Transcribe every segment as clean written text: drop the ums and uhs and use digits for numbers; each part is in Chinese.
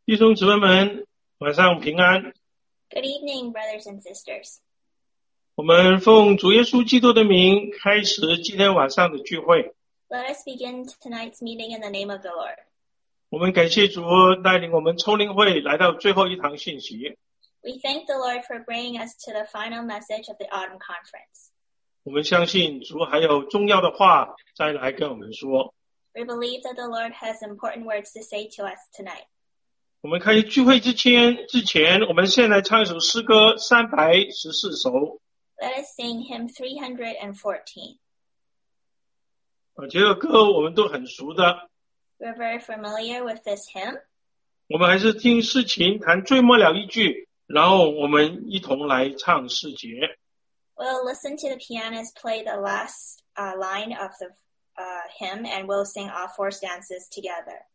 弟兄姊妹们，晚上平安。 Good evening, brothers and sisters. 我们奉主耶稣基督的名开始今天晚上的聚会。 Let us begin tonight's meeting in the name of the Lord. 我们感谢主带领我们抽灵会来到最后一堂信息。 We thank the Lord for bringing us to the final message of the autumn conference. 我们相信主还有重要的话再来跟我们说。 We believe that the Lord has important words to say to us tonight. 我们开始聚会之前，我们先来唱一首诗歌314首。 Let us sing hymn 314. 这个歌我们都很熟的。 We're very familiar with this hymn. 我们还是听诗琴弹最末了一句，然后我们一同来唱四节。 We'll listen to the pianist play the last line of the hymn, and we'll sing all four stanzas together.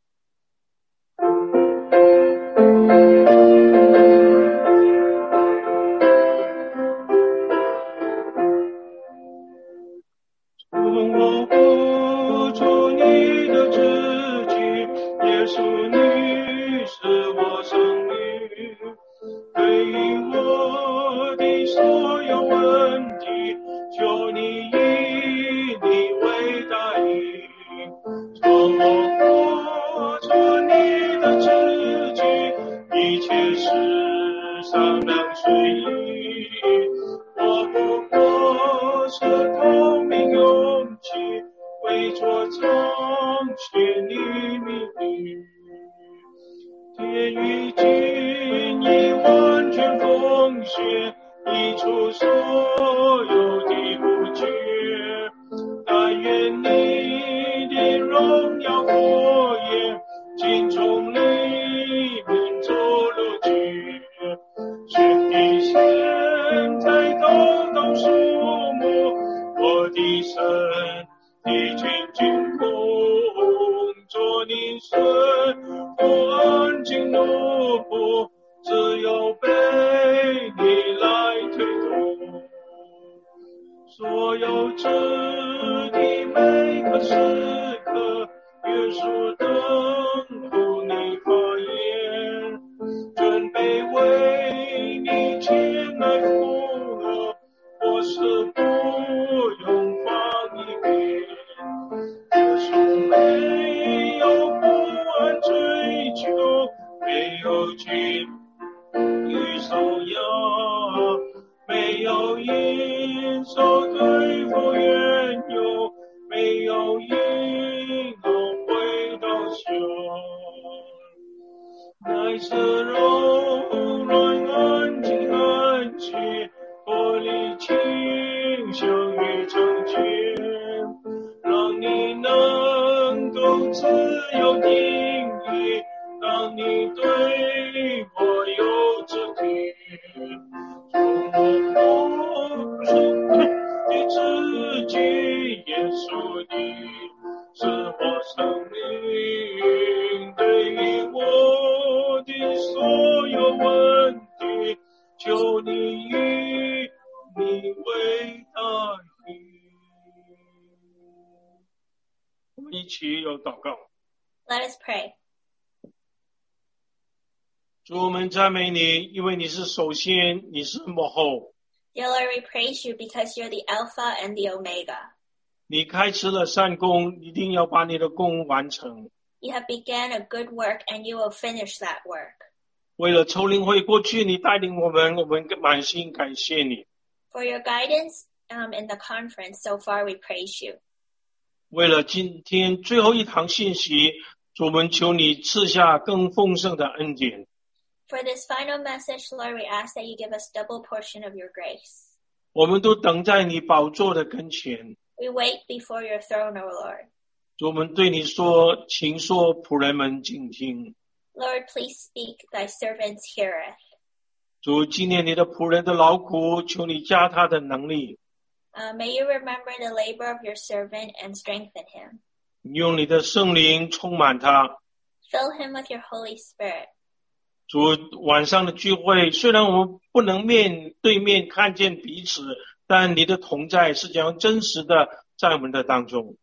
主，我们赞美你，因为你是首先，你是幕后。 Dear Lord, we praise you because you're the Alpha and the Omega. 你开始了善工，一定要把你的工完成。 You have begun a good work, and you will finish that work. 为了抽灵会过去，你带领我们满心感谢你。 For your guidance in the conference so far, we praise you. 为了今天最后一堂信息，主，我们求你赐下更丰盛的恩典。 For this final message, Lord, we ask that you give us double portion of your grace. 我们都等在你宝座的跟前。 We wait before your throne, O Lord. 主，我们对你说，请说，仆人们静听。 Lord, please speak, thy servants heareth. 主，纪念你的仆人的劳苦，求你加他的能力。 May you remember the labor of your servant and strengthen him. 用你的圣灵充满他。 Fill him with your Holy Spirit. 主，晚上的聚会，虽然我们不能面对面看见彼此，但你的同在是将真实的在我们的当中。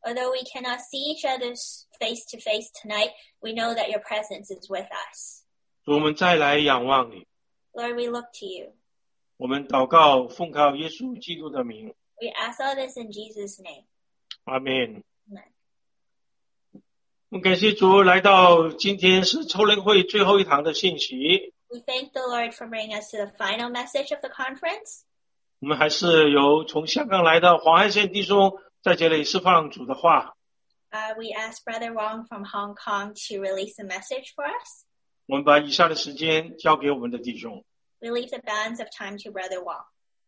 Although we cannot see each other's face to face tonight, we know that your presence is with us. 我们再来仰望你。 Lord, we look to you. 我们祷告，奉靠耶稣基督的名。 We ask all this in Jesus' name. 阿们。 Amen. 我们感谢主，来到今天是仇人会最后一堂的信息。 We thank the Lord for bringing us to the final message of the conference. 我们还是由从香港来的黄汉宪弟兄在这里释放主的话。 We ask Brother Wong from Hong Kong to release a message for us. 我们把以下的时间交给我们的弟兄。 We leave the balance of time to Brother Wong.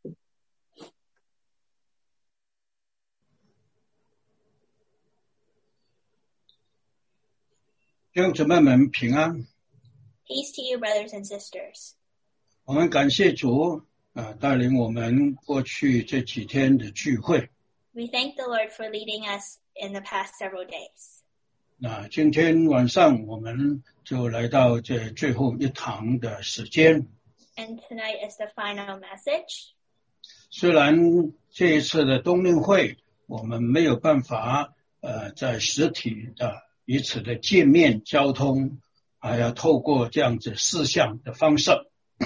弟兄姊妹们平安。 Peace to you, brothers and sisters. 我们感谢主带领我们过去这几天的聚会。 We thank the Lord for leading us in the past several days. 那今天晚上我们就来到这最后一堂的时间。 And tonight is the final message. 虽然这一次的冬令会我们没有办法在实体的彼此的见面交通，还要透过这样子视像的方式。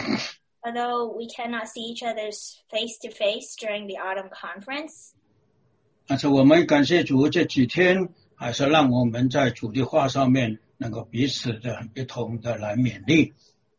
Although we cannot see each other's face-to-face during the autumn conference. 但是我们感谢主，这几天还是让我们在主的话上面能够彼此的一同的来勉励。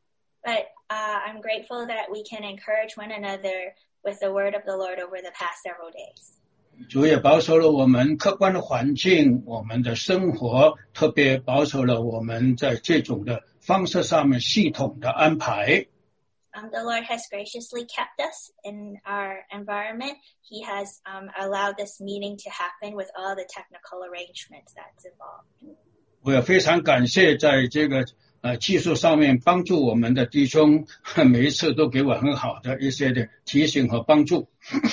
But I'm grateful that we can encourage one another with the word of the Lord over the past several days. 主也保守了我们客观的环境，我们的生活，特别保守了我们在这种的方式上面系统的安排。 The Lord has graciously kept us in our environment. He has allowed this meeting to happen with all the technical arrangements that's involved. 我也非常感谢在这个技术上面帮助我们的弟兄，每一次都给我很好的一些的提醒和帮助。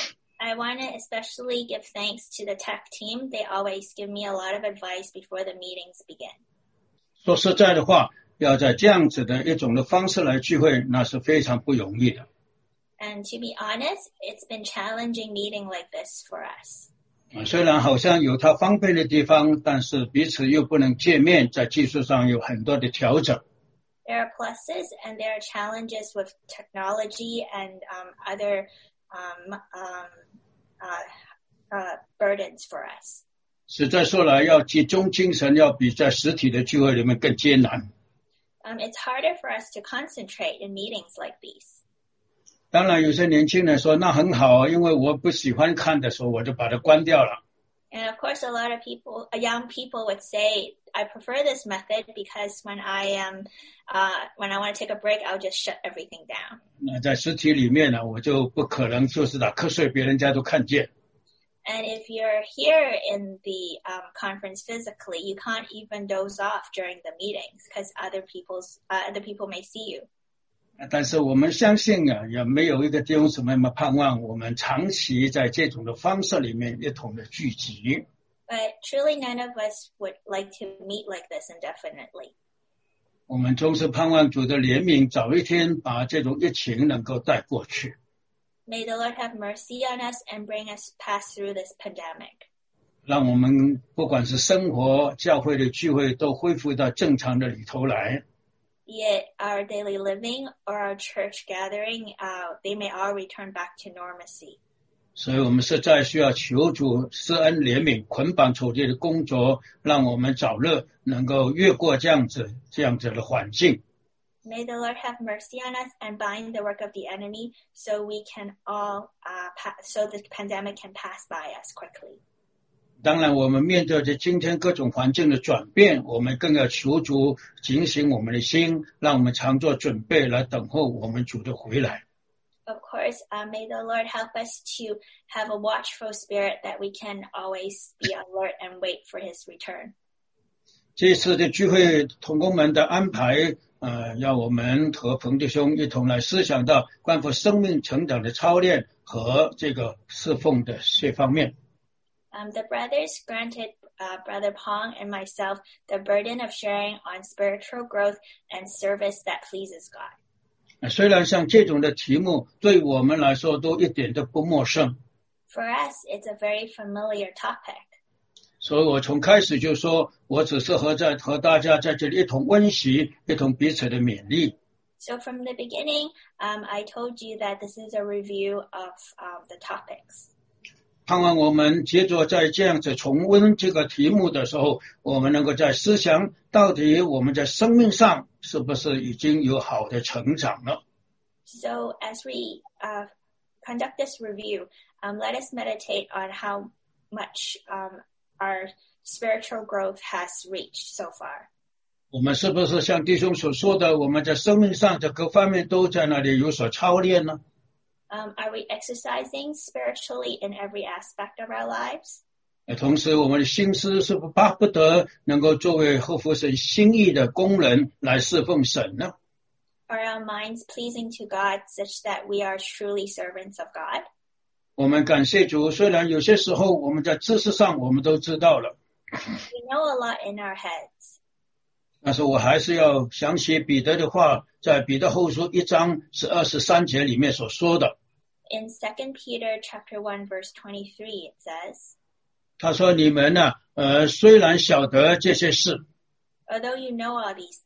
I want to especially give thanks to the tech team. They always give me a lot of advice before the meetings begin. 说实在的话，要在这样子的一种的方式来聚会，那是非常不容易的。 And to be honest, it's been challenging meeting like this for us. 虽然好像有它方便的地方，但是彼此又不能见面，在技术上有很多的调整。 There are pluses and there are challenges with technology and other burdens for us. 实在说来，要集中精神，要比在实体的聚会里面更艰难。 It's harder for us to concentrate in meetings like these. 当然，有些年轻人说那很好，因为我不喜欢看的时候，我就把它关掉了。 And of course, a lot of people, young people would say, I prefer this method because when I want to take a break, I'll just shut everything down. 那在实体里面呢，我就不可能就是打瞌睡，别人家都看见。 And if you're here in the conference physically, you can't even doze off during the meetings because other people may see you. 但是我们相信也没有一个弟兄姊妹们盼望我们长期在这种的方式里面一同的聚集。 But truly none of us would like to meet like this indefinitely. 我们总是盼望主的怜悯早一天把这种疫情能够带过去。 May the Lord have mercy on us and bring us past through this pandemic. 让我们不管是生活、教会的聚会都恢复到正常的里头来。 Be it our daily living or our church gathering, they may all return back to normalcy. 所以我们实在需要求主施恩怜悯，捆绑仇敌的工作，让我们早日能够越过这样子的环境。 May the Lord have mercy on us and bind the work of the enemy so we can all, so the pandemic can pass by us quickly. 当然我们面对着今天各种环境的转变，我们更要求主警醒我们的心，让我们常做准备来等候我们主的回来。 Of course, may the Lord help us to have a watchful spirit that we can always be alert and wait for his return. 这次的聚会同工们的安排要我们和彭弟兄一同来思想到关乎生命成长的操练和这个侍奉的这方面。 The brothers granted Brother Pong and myself the burden of sharing on spiritual growth and service that pleases God. 虽然像这种的题目对我们来说都一点都不陌生。 For us, it's a very familiar topic. 所以我从开始就说，我只是和大家在这里一同温习，一同彼此的勉励。 So from the beginning, I told you that this is a review of the topics. 盼望我们接着在这样子重温这个题目的时候，我们能够在思想到底我们在生命上是不是已经有好的成长了。 So as we conduct this review, let us meditate on how much our spiritual growth has reached so far. 我们是不是像弟兄所说的，我们在生命上的各方面都在那里有所操练呢 ？Are we exercising spiritually in every aspect of our lives? 同时我们的心思是不是巴不得能够作为合乎神心意的工人来侍奉神呢？ Are our minds pleasing to God such that we are truly servants of God? 我们感谢主，虽然有些时候我们在知识上我们都知道了， We know a lot in our heads. 但是我还是要想起彼得的话，在彼得后书1章23节里面所说的。 In 2 Peter chapter 1 verse 23 it says, 他说你们呢，虽然晓得这些事， Although you know all these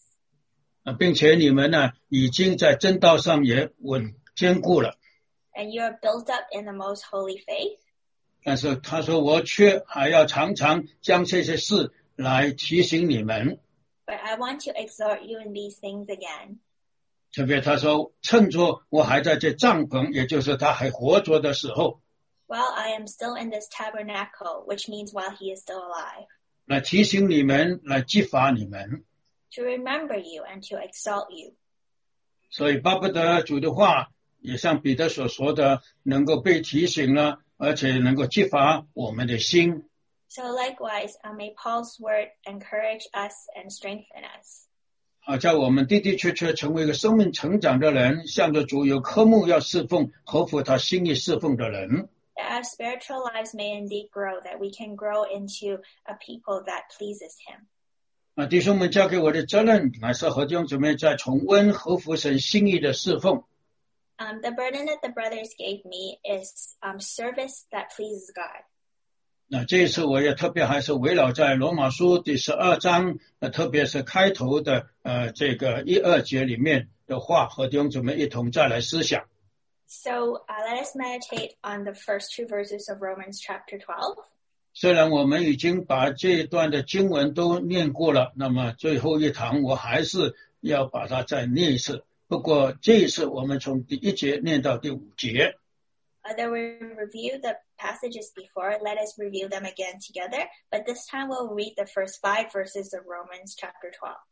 things, 并且你们呢已经在真道上也坚固了。 And you are built up in the most holy faith. 但是他说我却还要常常将这些事来提醒你们。 But I want to exhort you in these things again. 特别他说趁着我还在这帐篷，也就是他还活着的时候， While I am still in this tabernacle, which means while he is still alive. 来提醒你们，来激发你们。 To remember you and to exalt you. 所以巴不得主的话也像彼得所说的，能够被提醒了，而且能够激发我们的心。 So likewise, may Paul's word encourage us and strengthen us. 好叫我们的的确确成为一个生命成长的人，向着主有科目要侍奉，合乎他心意侍奉的人。 That our spiritual lives may indeed grow, that we can grow into a people that pleases him. 弟兄们交给我的责任，乃是和弟兄姊妹在重温合乎神心意的侍奉。 The burden that the brothers gave me is service that pleases God. 那这一次我也特别还是围绕在罗马书第12章，特别是开头的这个1、2节里面的话，和弟兄姊妹一同再来思想。 So let us meditate on the first 2 verses of Romans chapter 12. 虽然我们已经把这一段的经文都念过了，那么最后一堂我还是要把它再念一次。不过这一次我们从第1节念到第5节。 Although we review the passages before, let us review them again together. But this time we'll read the first 5 verses of Romans chapter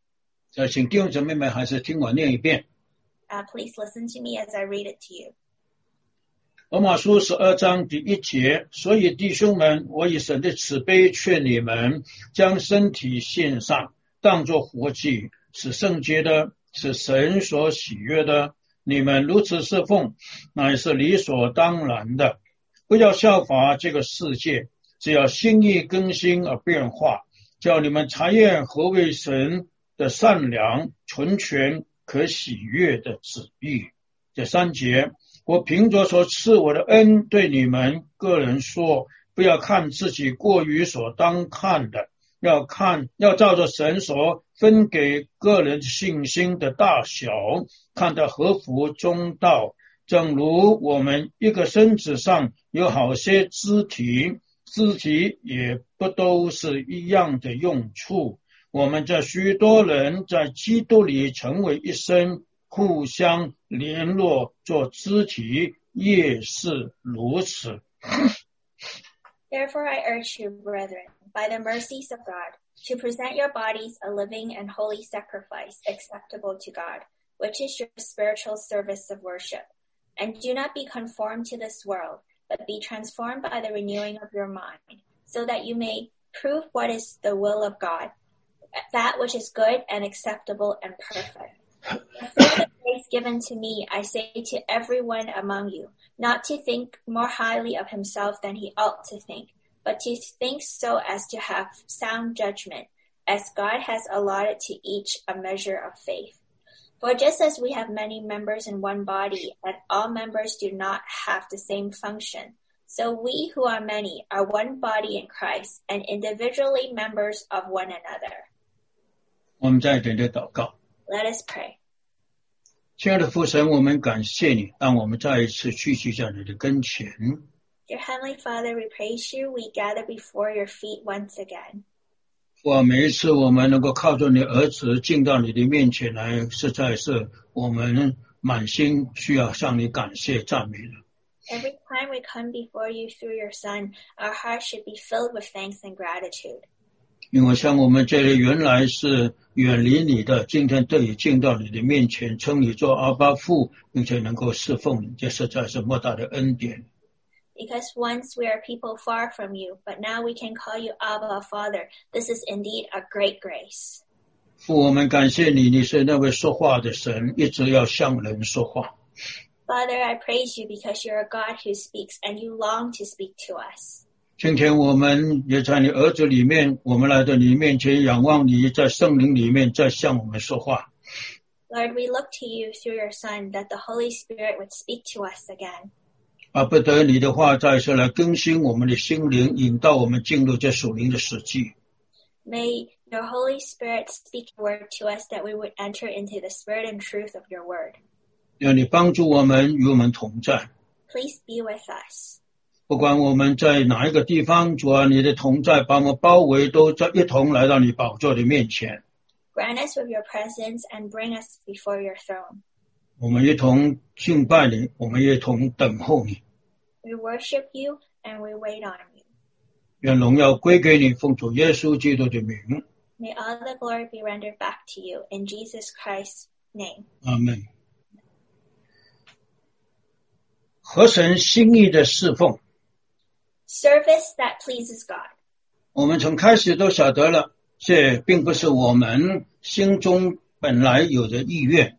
12. 请弟兄姊妹们还是听我念一遍。 Please listen to me as I read it to you. 罗马书12章第1节，所以弟兄们，我以神的慈悲劝你们，将身体献上，当作活祭，是圣洁的，是神所喜悦的。你们如此侍奉，乃是理所当然的。不要效法这个世界，只要心意更新而变化，叫你们察验何为神的善良、纯全、可喜悦的旨意。第3节，我凭着所赐我的恩对你们个人说，不要看自己过于所当看的，要照着神所分给个人信心的大小，看得合乎中道。正如我们一个身子上有好些肢体也不都是一样的用处。我们这许多人在基督里成为一身，互相联络做肢体，也是如此。 Therefore I urge you, brethren, by the mercies of God, to present your bodies a living and holy sacrifice acceptable to God, which is your spiritual service of worship. And do not be conformed to this world, but be transformed by the renewing of your mind, so that you may prove what is the will of God, that which is good and acceptable and perfect. Through the grace given to me, I say to everyone among you, not to think more highly of himself than he ought to think, but to think so as to have sound judgment, as God has allotted to each a measure of faith. For just as we have many members in one body, and all members do not have the same function, So we who are many are one body in Christ and individually members of one another. 我们再一点点祷告。 Let us pray. 亲爱的父神，我们感谢你，让我们再一次聚集在你的跟前。 Dear Heavenly Father, we praise you. We gather before your feet once again. 哇，每一次我们能够靠着你儿子进到你的面前来，实在是我们满心需要向你感谢赞美的。 Every time we come before you through your Son, our hearts should be filled with thanks and gratitude. 因为像我们这里原来是远离你的，今天得以进到你的面前，称你做阿爸父，并且能够侍奉你，这实在是莫大的恩典。 Because once we are people far from you, but now we can call you Abba, Father. This is indeed a great grace. 父，我们感谢你，你是那位说话的神，一直要向人说话。 Father, I praise you because you're a God who speaks and you long to speak to us. 今天我们也在你儿子里面，我们来到你面前仰望你，在圣灵里面再向我们说话。 Lord, we look to you through your Son that the Holy Spirit would speak to us again. 巴不得你的话再次来更新我们的心灵，引导我们进入这属灵的世纪。 May your Holy Spirit speak your word to us that we would enter into the spirit and truth of your word. 让你帮助我们，与我们同在。 Please be with us. 不管我们在哪一个地方，主啊，你的同在把我们包围，都在一同来到你宝座的面前。 Grant us with your presence and bring us before your throne. 我们一同敬拜你，我们一同等候你。 We worship you and we wait on you. 愿荣耀归给你，奉主耶稣基督的名。 May all the glory be rendered back to you in Jesus Christ's name. 阿们。合神心意的侍奉， Service that pleases God. 我们从开始都晓得了，这并不是我们心中本来有的意愿。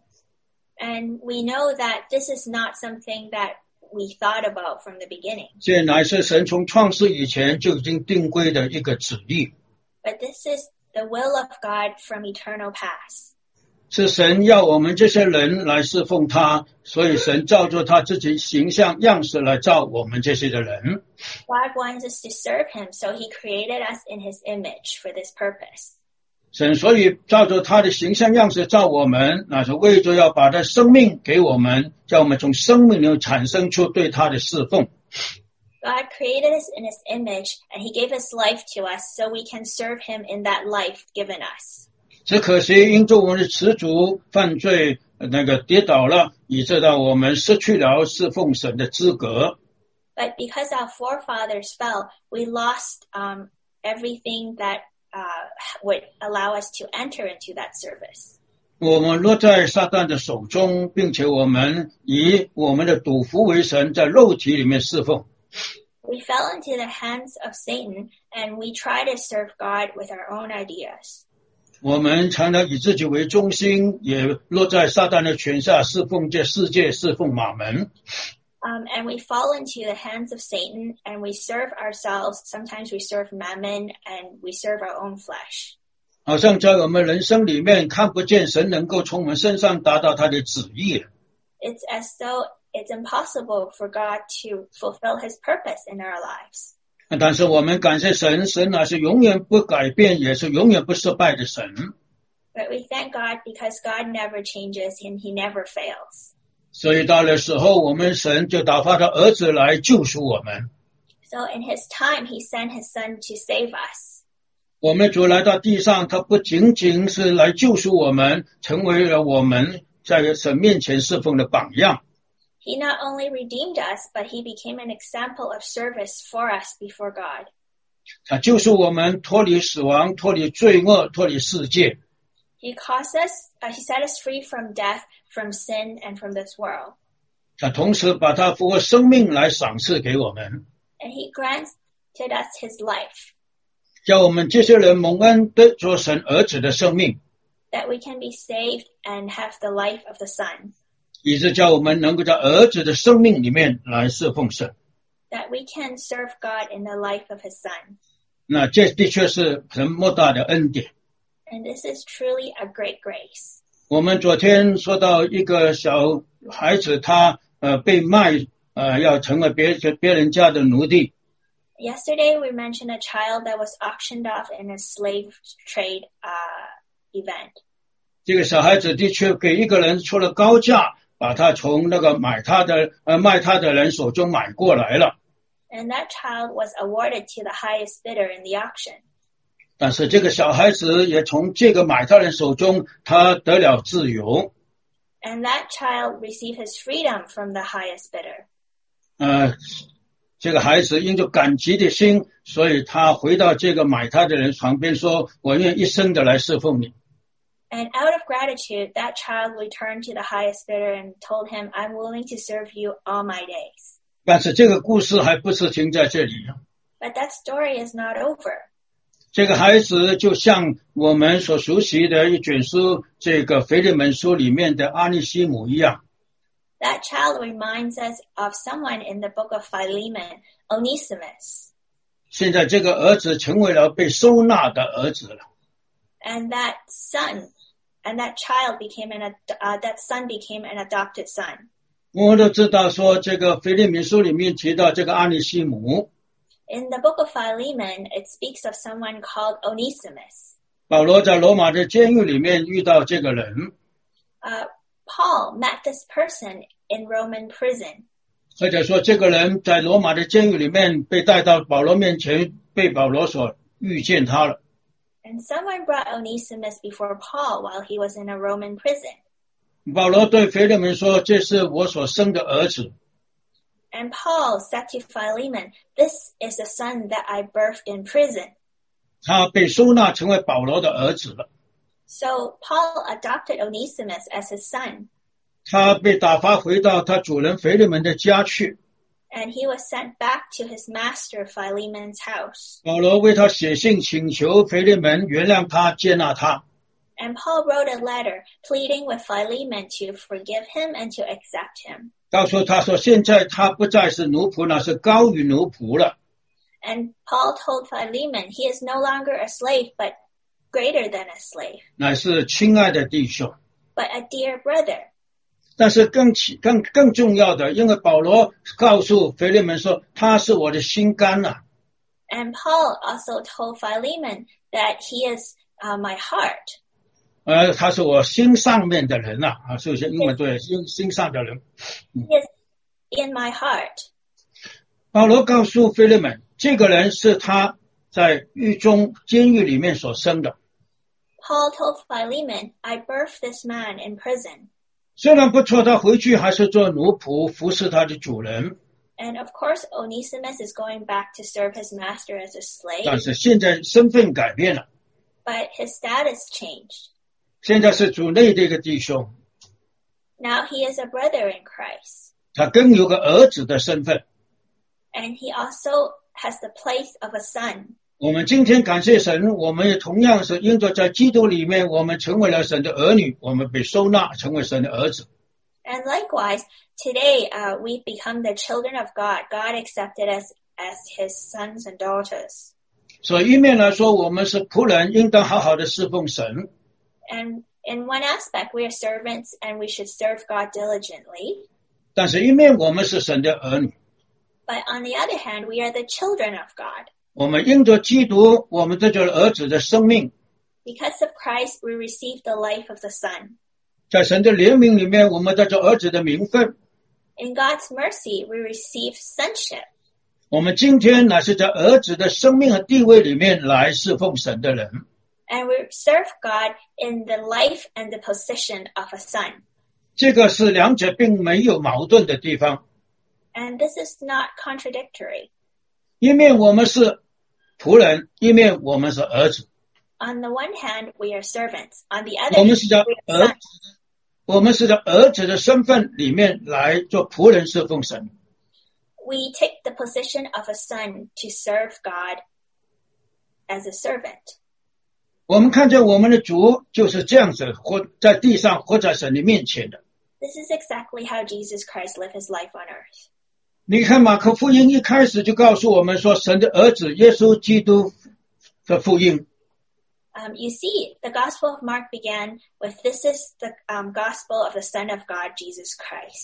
And we know that this is not something that we thought about from the beginning. 这乃是神从创世以前就已经定规的一个旨意， But this is the will of God from eternal past. 是神要我们这些人来侍奉他，所以神照着他自己形象样式来造我们这些的人。 God wants us to serve him, so he created us in his image for this purpose. 神所以照着他的形象样式造我们，那是为着要把他生命给我们，叫我们从生命里产生出对他的侍奉。 God created us in his image, and he gave his life to us so we can serve him in that life given us. 只可惜因着我们的始祖犯罪跌倒了，以致到我们失去了侍奉神的资格。 But because our forefathers fell, we lost everything that would allow us to enter into that service. 我们落在撒旦的手中，并且我们以我们的赌服为神，在肉体里面侍奉。 We fell into the hands of Satan, and we try to serve God with our own ideas. 我们常常以自己为中心，也落在撒旦的权下，侍奉这世界，侍奉马门。 And we fall into the hands of Satan, and we serve ourselves. Sometimes we serve mammon, and we serve our own flesh. 好像在我们人生里面看不见神能够从我们身上达到他的旨意。 It's as though it's impossible for God to fulfill his purpose in our lives. 但是我们感谢神，神乃是永远不改变，也是永远不失败的神。 But we thank God because God never changes and he never fails. 所以到了时候，我们神就打发他儿子来救赎我们。 So in his time, he sent his son to save us. 我们主来到地上，他不仅仅是来救赎我们，成为了我们在神面前侍奉的榜样。 He not only redeemed us, but he became an example of service for us before God. 他救赎我们脱离死亡，脱离罪恶，脱离世界。 He set us free from death, from sin, and from this world. 他同时把他复活生命来赏赐给我们， And he granted us his life, 叫我们这些人蒙恩得着神儿子的生命， that we can be saved and have the life of the Son, 以致叫我们能够在儿子的生命里面来侍奉神。 that we can serve God in the life of his Son. 那这的确是很莫大的恩典。 And this is truly a great grace. 我们昨天说到一个小孩子，他被卖要成为别人家的奴隶。 Yesterday we mentioned a child that was auctioned off in a slave trade event. 这个小孩子的确给一个人出了高价，把他从那个卖他的人手中买过来了。 And that child was awarded to the highest bidder in the auction. 但是这个小孩子也从这个买他人手中，他得了自由。 And that child received his freedom from the highest bidder. 这个孩子因着感激的心，所以他回到这个买他的人旁边说：“我愿一生的来侍奉你。” And out of gratitude, that child returned to the highest bidder and told him, I'm willing to serve you all my days. 但是这个故事还不是停在这里。 But that story is not over. 这个孩子就像我们所熟悉的一卷书，这个腓利门书里面的阿尼西姆一样。 That child reminds us of someone in the book of Philemon, Onesimus. 现在这个儿子成为了被收纳的儿子了。 And that child became that son became an adopted son. 我们都知道说，这个腓利门书里面提到这个阿尼西姆。 In the book of Philemon, it speaks of someone called Onesimus. 保罗在罗马的监狱里面遇到这个人。 Paul met this person in Roman prison. 或者说，这个人在罗马的监狱里面被带到保罗面前，被保罗所遇见他了。 And someone brought Onesimus before Paul while he was in a Roman prison. 保罗对腓利门说：“这是我所生的儿子。” And Paul said to Philemon, This is the son that I birthed in prison. 他被收纳成为保罗的儿子了。 So Paul adopted Onesimus as his son. 他被打发回到他主人腓利门的家去。 And he was sent back to his master Philemon's house. 保罗为他写信请求腓利门原谅他，接纳他。 And Paul wrote a letter pleading with Philemon to forgive him and to accept him. 告诉他说，现在他不再是奴仆，那是高于奴仆了。 And Paul told Philemon he is no longer a slave, but greater than a slave. 乃是亲爱的弟兄。 But a dear brother. 但是更重要的，因为保罗告诉腓利门说，他是我的心肝啊。 And Paul also told Philemon that he is my heart. 他是我心上面的人啊，是不是？英文对，心上的人。 He is in my heart. 保罗告诉腓利门，这个人是他在监狱里面所生的。 Paul told Philemon, I birthed this man in prison. 虽然不错，他回去还是做奴仆，服侍他的主人。 And of course, Onesimus is going back to serve his master as a slave. 但是现在身份改变了。 But his status changed. 现在是主内的一个弟兄。 Now he is a brother in Christ. 他更有个儿子的身份。 And he also has the place of a son. 我们今天感谢神，我们也同样是因着在基督里面，我们成为了神的儿女，我们被收纳成为神的儿子。 And likewise, today we've become the children of God. God accepted us as his sons and daughters. 所以一面来说，我们是仆人，应当好好的侍奉神。 And in one aspect, we are servants and we should serve God diligently. 但是一面我们是神的儿女。 But on the other hand, we are the children of God. 我们因着基督，我们得着儿子的生命。 Because of Christ, we receive the life of the Son. 在神的怜悯里面，我们得着儿子的名分。 In God's mercy, we receive sonship. 我们今天乃是在儿子的生命和地位里面来侍奉神的人。 And we serve God in the life and the position of a son. 这个是两者并没有矛盾的地方。 And this is not contradictory. 一面我们是仆人，一面我们是儿子。 On the one hand, we are servants. On the other 我们 hand, 是在 we are sons. 我们是在儿子的身份里面来做仆人侍奉神。 We take the position of a son to serve God as a servant. 我们看见我们的主就是这样子活在地上，活在神的面前的。 This is exactly how Jesus Christ lived his life on earth. 你看马可福音一开始就告诉我们说，神的儿子耶稣基督的福音。 You see, the Gospel of Mark began with, this is the gospel of the Son of God, Jesus Christ.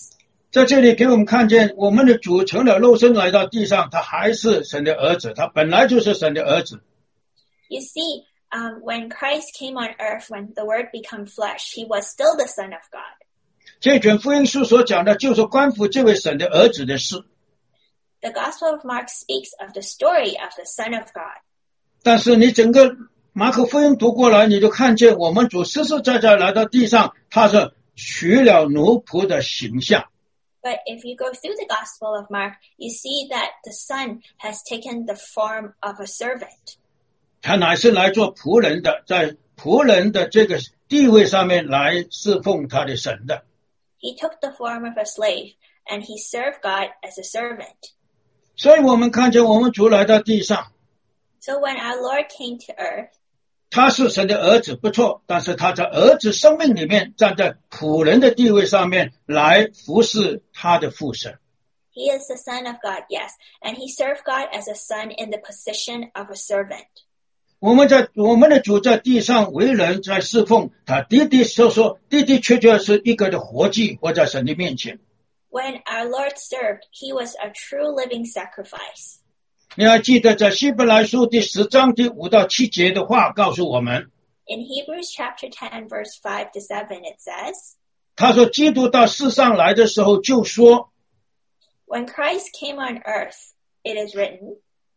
在这里给我们看见，我们的主成了肉身来到地上，他还是神的儿子，他本来就是神的儿子。 You see, when Christ came on earth, when the Word became flesh, he was still the Son of God. 这卷福音书所讲的就是关乎这位神的儿子的事。 The Gospel of Mark speaks of the story of the Son of God. 但是你整个马可福音读过来，你就看见我们主实实在在来到地上，他是取了奴仆的形象。 But if you go through the Gospel of Mark, you see that the Son has taken the form of a servant. 他乃是来做仆人的，在仆人的这个地位上面来侍奉他的神的。 He took the form of a slave, and he served God as a servant. 所以我们看见我们主来到地上， So when our Lord came to earth, 他是神的儿子不错，但是他在儿子生命里面站在仆人的地位上面来服侍他的父神。 he is the Son of God, yes, and he served God as a son in the position of a servant. 我们的主在地上为人，在侍奉他的确是一个的活祭，活在神的面前。 When our Lord served, he was a true living sacrifice. 你还记得在希伯来书第10章第5到7节的话告诉我们， In Hebrews chapter 10, verse 5 to 7, it says, 他说基督到世上来的时候就说， When Christ came on earth, it is written,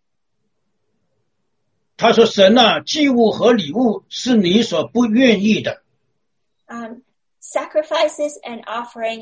他说神啊，祭物和礼物是你所不愿意的， sacrifices and offering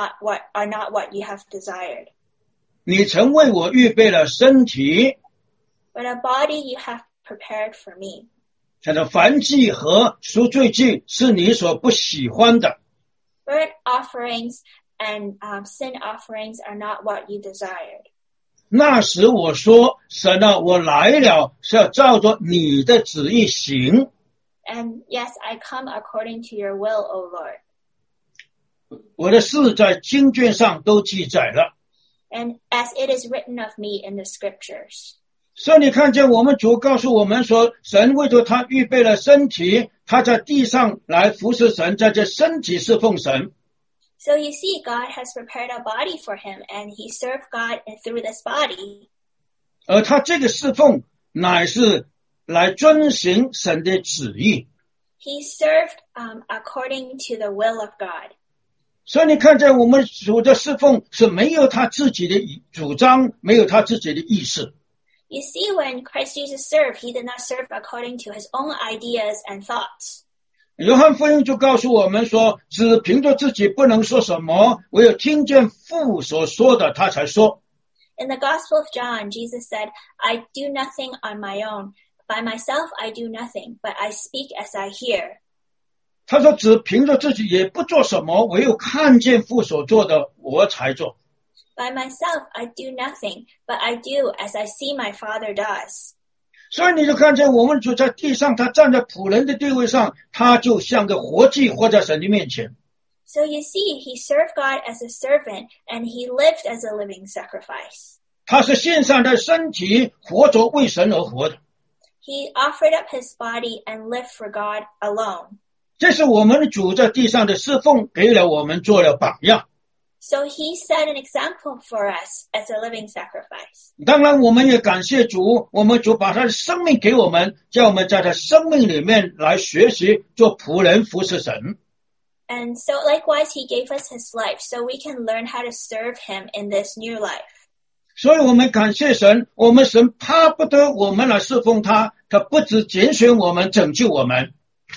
are not what you have desired, 你曾为我预备了身体， but a body you have prepared for me. 他说燔祭和赎罪祭是你所不喜欢的， Burnt offerings and sin offerings are not what you desired. 那时我说，神啊，我来了是要照着你的旨意行。 And yes, I come according to your will, O Lord. 我的事在经卷上都记载了。 And as it is written of me in the scriptures. 所以你看见我们主告诉我们说，神为着他预备了身体，他在地上来服侍神，在这身体侍奉神。 So you see, God has prepared a body for him, and he served God through this body. 而他这个侍奉乃是来遵行神的旨意。 He served according to the will of God. 所以你看见我们主的侍奉是没有他自己的主张，没有他自己的意识。 You see, when Christ Jesus served, he did not serve according to his own ideas and thoughts. 约翰福音就告诉我们说，只凭着自己不能说什么，唯有听见父所说的他才说。 In the Gospel of John, Jesus said, I do nothing on my own. By myself I do nothing, but I speak as I hear. 他说只凭着自己也不做什么，唯有看见父所做的我才做。 By myself I do nothing, but I do as I see my Father does. 所以你就看见我们主在地上，他站在仆人的地位上，他就像个活祭活在神的面前。 So you see, he served God as a servant, and he lived as a living sacrifice. 他是献上的身体，活着为神而活的。 He offered up his body and lived for God alone. 这是我们的主在地上的侍奉，给了我们做了榜样。 So he set an example for us as a living sacrifice. 当然我们也感谢主，我们主把他的生命给我们，叫我们在他生命里面来学习做仆人服侍神。 And so likewise, he gave us his life so we can learn how to serve him in this new life. 所以我们感谢神，我们神巴不得我们来侍奉他，他不只拣选我们，拯救我们。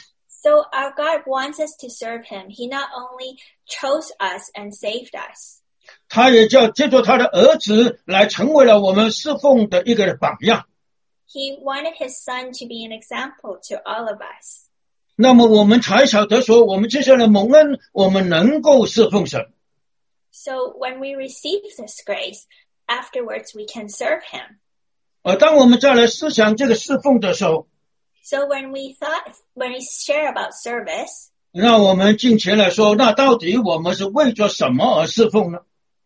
So our God wants us to serve him. He not only chose us and saved us, 他也叫借着他的儿子来成为了我们侍奉的一个榜样。 he wanted his son to be an example to all of us. 那么我们才晓得说，我们接下来蒙恩，我们能够侍奉神。 So when we receive this grace, afterwards we can serve him. 而当我们再来思想这个侍奉的时候， So when we share about service, 那我们进前来说，那到底我们是为着什么而侍奉呢？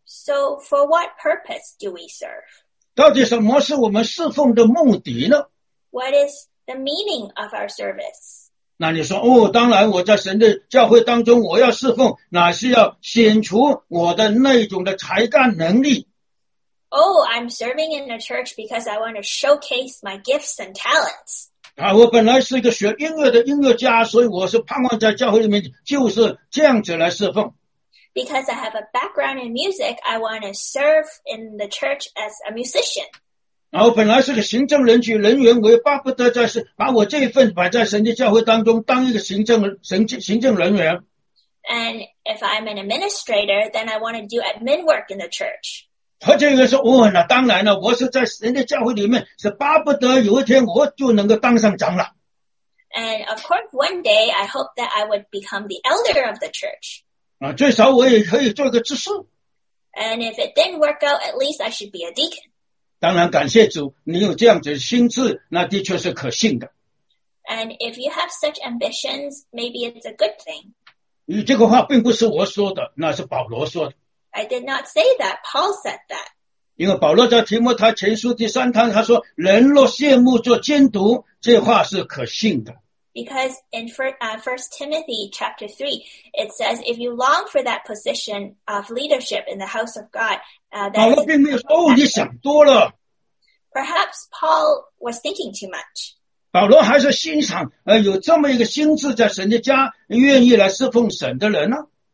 so for what purpose do we serve? 到底什么是我们侍奉的目的呢？ What is the meaning of our service? 那你说当然我在神的教会当中我要侍奉，哪是要显出我的那种的才干能力。 Oh, I'm serving in the church because I want to showcase my gifts and talents. 我本来是一个学音乐的音乐家，所以我是盼望在教会里面就是这样子来侍奉。 Because I have a background in music, I want to serve in the church as a musician. 然后本来是个行政人员，我也巴不得把我这一份摆在神的教会当中当一个行政人员。 And if I'm an administrator, then I want to do admin work in the church. 或者有人说那当然了，我是在神的教会里面是巴不得有一天我就能够当上长老。 And of course, one day I hope that I would become the elder of the church. 最少我也可以做一个执事。 And if it didn't work out, at least I should be a deacon. 当然感谢主，你有这样子的心智，那的确是可信的。 And if you have such ambitions, maybe it's a good thing. 这个话并不是我说的，那是保罗说的。 I did not say that. Paul said that. 因为保罗在提摩太前书第3章他说，人若羡慕做监督，这话是可信的。 Because in 1 Timothy chapter 3, it says, if you long for that position of leadership in the house of God, 保罗并没有说你想多了。 Perhaps Paul was thinking too much. 保罗还是欣赏有这么一个心智在神的家愿意来侍奉神的人呢。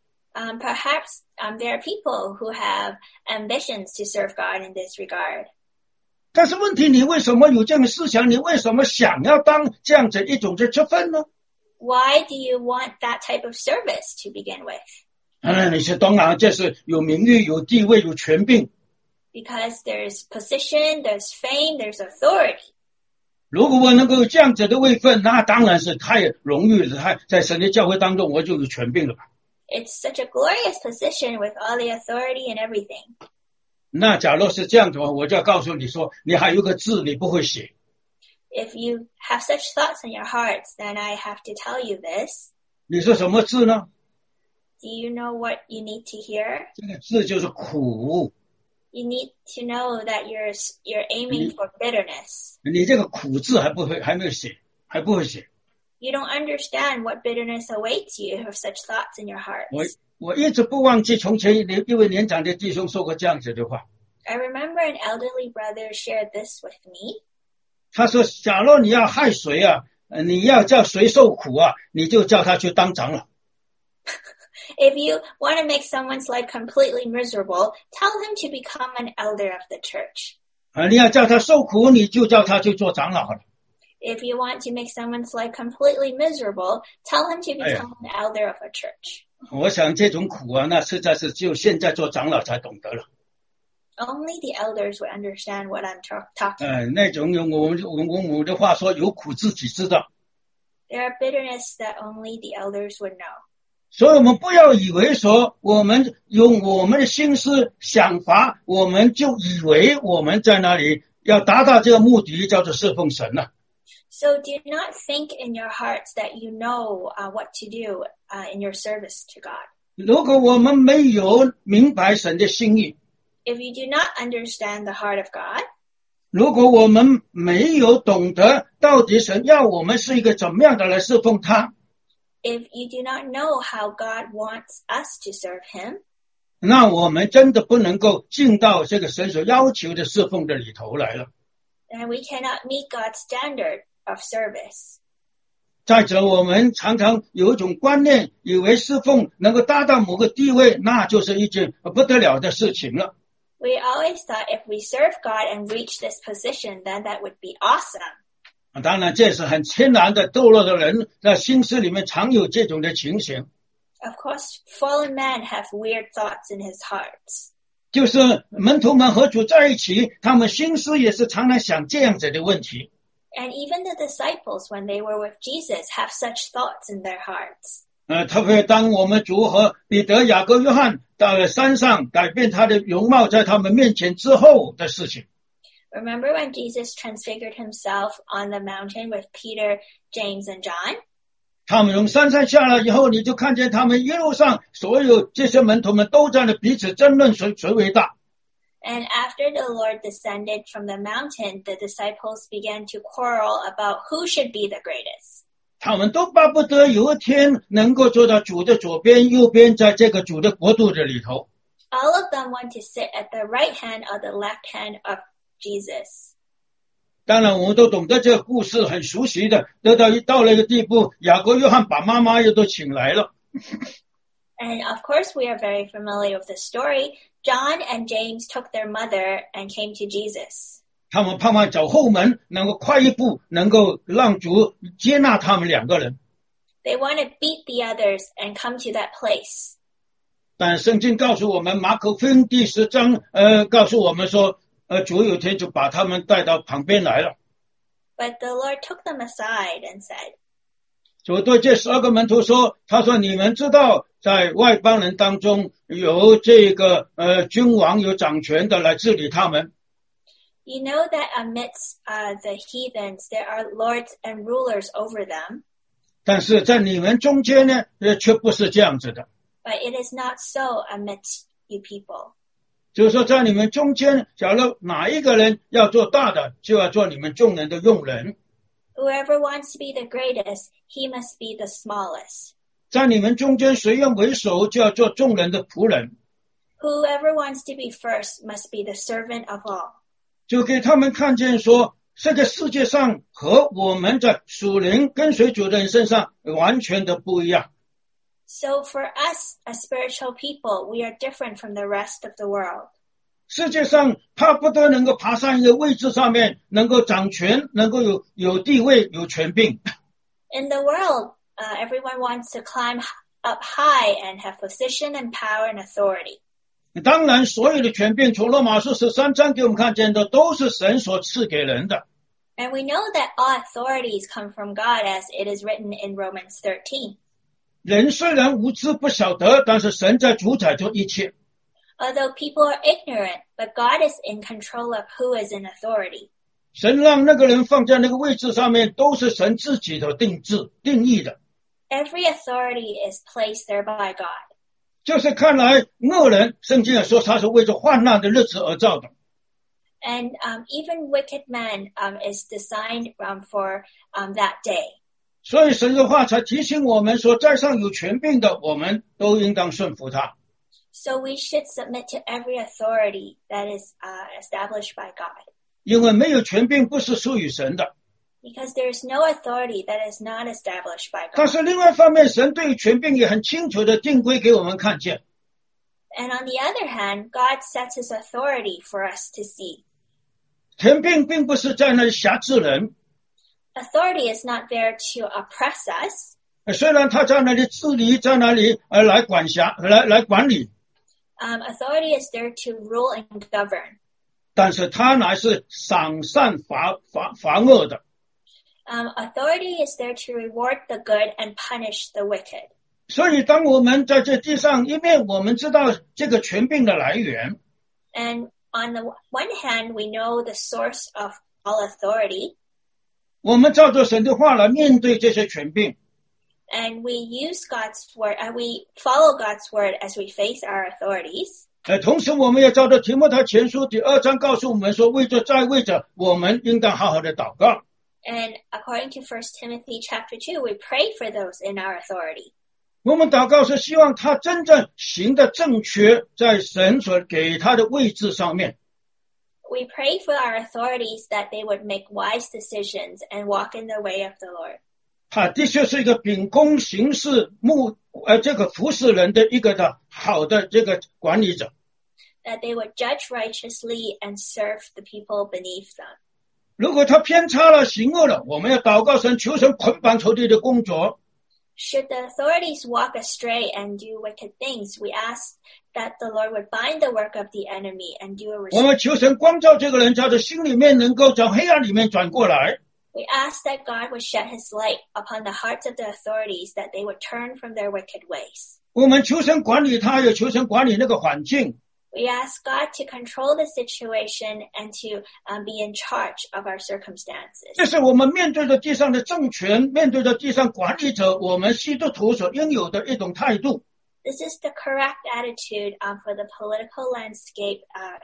Perhaps there are people who have ambitions to serve God in this regard. 但是问题，你为什么有这样的思想？你为什么想要当这样子一种的职分呢？ Why do you want that type of service to begin with? 你是当然这是有名誉、有地位、有权柄。 Because there's position, there's fame, there's authority. 如果我能够有这样子的位分，那当然是太荣誉了，在神的教会当中我就有权柄了吧。 It's such a glorious position with all the authority and everything. 那假如是这样的话，我就要告诉你说，你还有个字你不会写。 If you have such thoughts in your hearts, then I have to tell you this. 你说什么字呢？ Do you know what you need to hear? 这个字就是苦。 You need to know that you're aiming for bitterness. 你这个苦字还不会写。 You don't understand what bitterness awaits you if such thoughts in your hearts. 我一直不忘记从前一位年长的弟兄说过这样子的话。 I remember an elderly brother shared this with me. 他说，假如你要害谁啊，你要叫谁受苦啊，你就叫他去当长老。 If you want to make someone's life completely miserable, tell him to become an elder of the church. 你要叫他受苦，你就叫他去做长老好了。 If you want to make someone's life completely miserable, tell him to become an elder of a church. 我想这种苦啊，那实在是只有现在做长老才懂得了。 Only the elders would understand what I'm talking. 那种用我们的话说，有苦自己知道。 There are bitterness that only the elders would know. 所以我们不要以为说我们用我们的心思想法，我们就以为我们在那里要达到这个目的，叫做侍奉神了。 So do not think in your hearts that you know what to do in your service to God. 如果我们没有明白神的心意， If you do not understand the heart of God, 如果我们没有懂得到底神要我们是一个怎么样的来侍奉他， if you do not know how God wants us to serve Him, 那我们真的不能够进到这个神所要求的侍奉的里头来了。 then we cannot meet God's standard of service. 再者，我们常常有一种观念，以为侍奉能够达到某个地位，那就是一件不得了的事情了。 We always thought if we serve God and reach this position, then that would be awesome. 当然，这是很天然的堕落的人在心思里面常有这种的情形。 Of course, fallen men have weird thoughts in his hearts. 就是门徒们和主在一起，他们心思也是常常想这样子的问题。 And even the disciples, when they were with Jesus, have such thoughts in their hearts. 特别当我们主和彼得、雅各、约翰到了山上，改变他的容貌在他们面前之后的事情。 Remember when Jesus transfigured himself on the mountain with Peter, James, and John? 他们从山上下来以后，你就看见他们一路上所有这些门徒们都在那彼此争论谁为大。 And after the Lord descended from the mountain, the disciples began to quarrel about who should be the greatest. 他们都巴不得有一天能够坐到主的左边右边，在这个主的国度的里头。 All of them want to sit at the right hand or the left hand of Jesus. 当然我们都懂得这个故事，很熟悉的，到了一个地步，雅各约翰把妈妈又都请来了。 And of course we are very familiar with the story. John and James took their mother and came to Jesus. 他们盼望走后门，能够快一步，能够让主接纳他们两个人。 They want to beat the others and come to that place. 但圣经告诉我们，马可福音第10章告诉我们说，主有一天就把他们带到旁边来了。 But the Lord took them aside and said, 主对这12个门徒说，他说你们知道在外邦人当中有这个君王有掌权的来治理他们。 You know that amidst the heathens there are lords and rulers over them. 但是在你们中间呢，却不是这样子的。 But it is not so amidst you people. 就是说在你们中间，假如哪一个人要做大的，就要做你们众人的用人。 Whoever wants to be the greatest, he must be the smallest. 在你们中间，谁愿为首，就要做众人的仆人。 Whoever wants to be first must be the servant of all. 就给他们看见说，这个世界上和我们在属灵跟随主的人身上完全的不一样。 So for us, as spiritual people, we are different from the rest of the world. 世界上巴不得能够爬上一个位置上面，能够掌权，能够有地位，有权柄。 In the world, everyone wants to climb up high and have position and power and authority. 当然，所有的权柄，从罗马书13章给我们看见的，都是神所赐给人的。 And we know that all authorities come from God, as it is written in Romans 13. 人虽然无知不晓得，但是神在主宰着一切。 Although people are ignorant, but God is in control of who is in authority. 神让那个人放在那个位置上面，都是神自己的定义的。 Every authority is placed there by God. 就是看来恶人，圣经也说他是为着患难的日子而造的。 And even wicked man is designed for that day. 所以神的话才提醒我们说，在上有权柄的，我们都应当顺服他。 So we should submit to every authority that is established by God. 因为没有权柄不是属于神的。 Because there is no authority that is not established by 但 God. 是另外一方面，神对于权柄也很清楚的定规给我们看见。 And on the other hand, God sets his authority for us to see. 权柄并不是在那里辖制人， Authority is not there to oppress us. 虽然他在那里治理，在那里来管辖，来管理， Authority is there to rule and govern. 但是他乃是赏善罚恶的。 Authority is there to reward the good and punish the wicked. 所以当我们在这地上，一面我们知道这个权柄的来源， And on the one hand, we know the source of all authority, 我们照着神的话来面对这些权柄。 and we use God's word, we follow God's word as we face our authorities. 同时我们也照着提摩太前书第2章告诉我们说，为着在位者，我们应当好好的祷告。 And according to 1 Timothy chapter 2, we pray for those in our authority. 我们祷告是希望他真正行的正确，在神所给他的位置上面。 We pray for our authorities that they would make wise decisions and walk in the way of the Lord. 他的确是一个秉公行事这个服侍人的一个的好的这个管理者。 That they would judge righteously and serve the people beneath them. 如果他偏差了、行恶了，我们要祷告神，求神捆绑仇敌的工作。 Should the authorities walk astray and do wicked things, we ask that the Lord would bind the work of the enemy and do a 我们求神光照这个人，在他心里面能够从黑暗里面转过来。 We ask that God would shed his light upon the hearts of the authorities, that they would turn from their wicked ways. 我们求神管理他，也求神管理那个环境。 We ask God to control the situation and to be in charge of our circumstances. 这是我们面对着地上的政权，面对着地上管理者，我们基督徒所应有的一种态度。 This is the correct attitude for the political landscape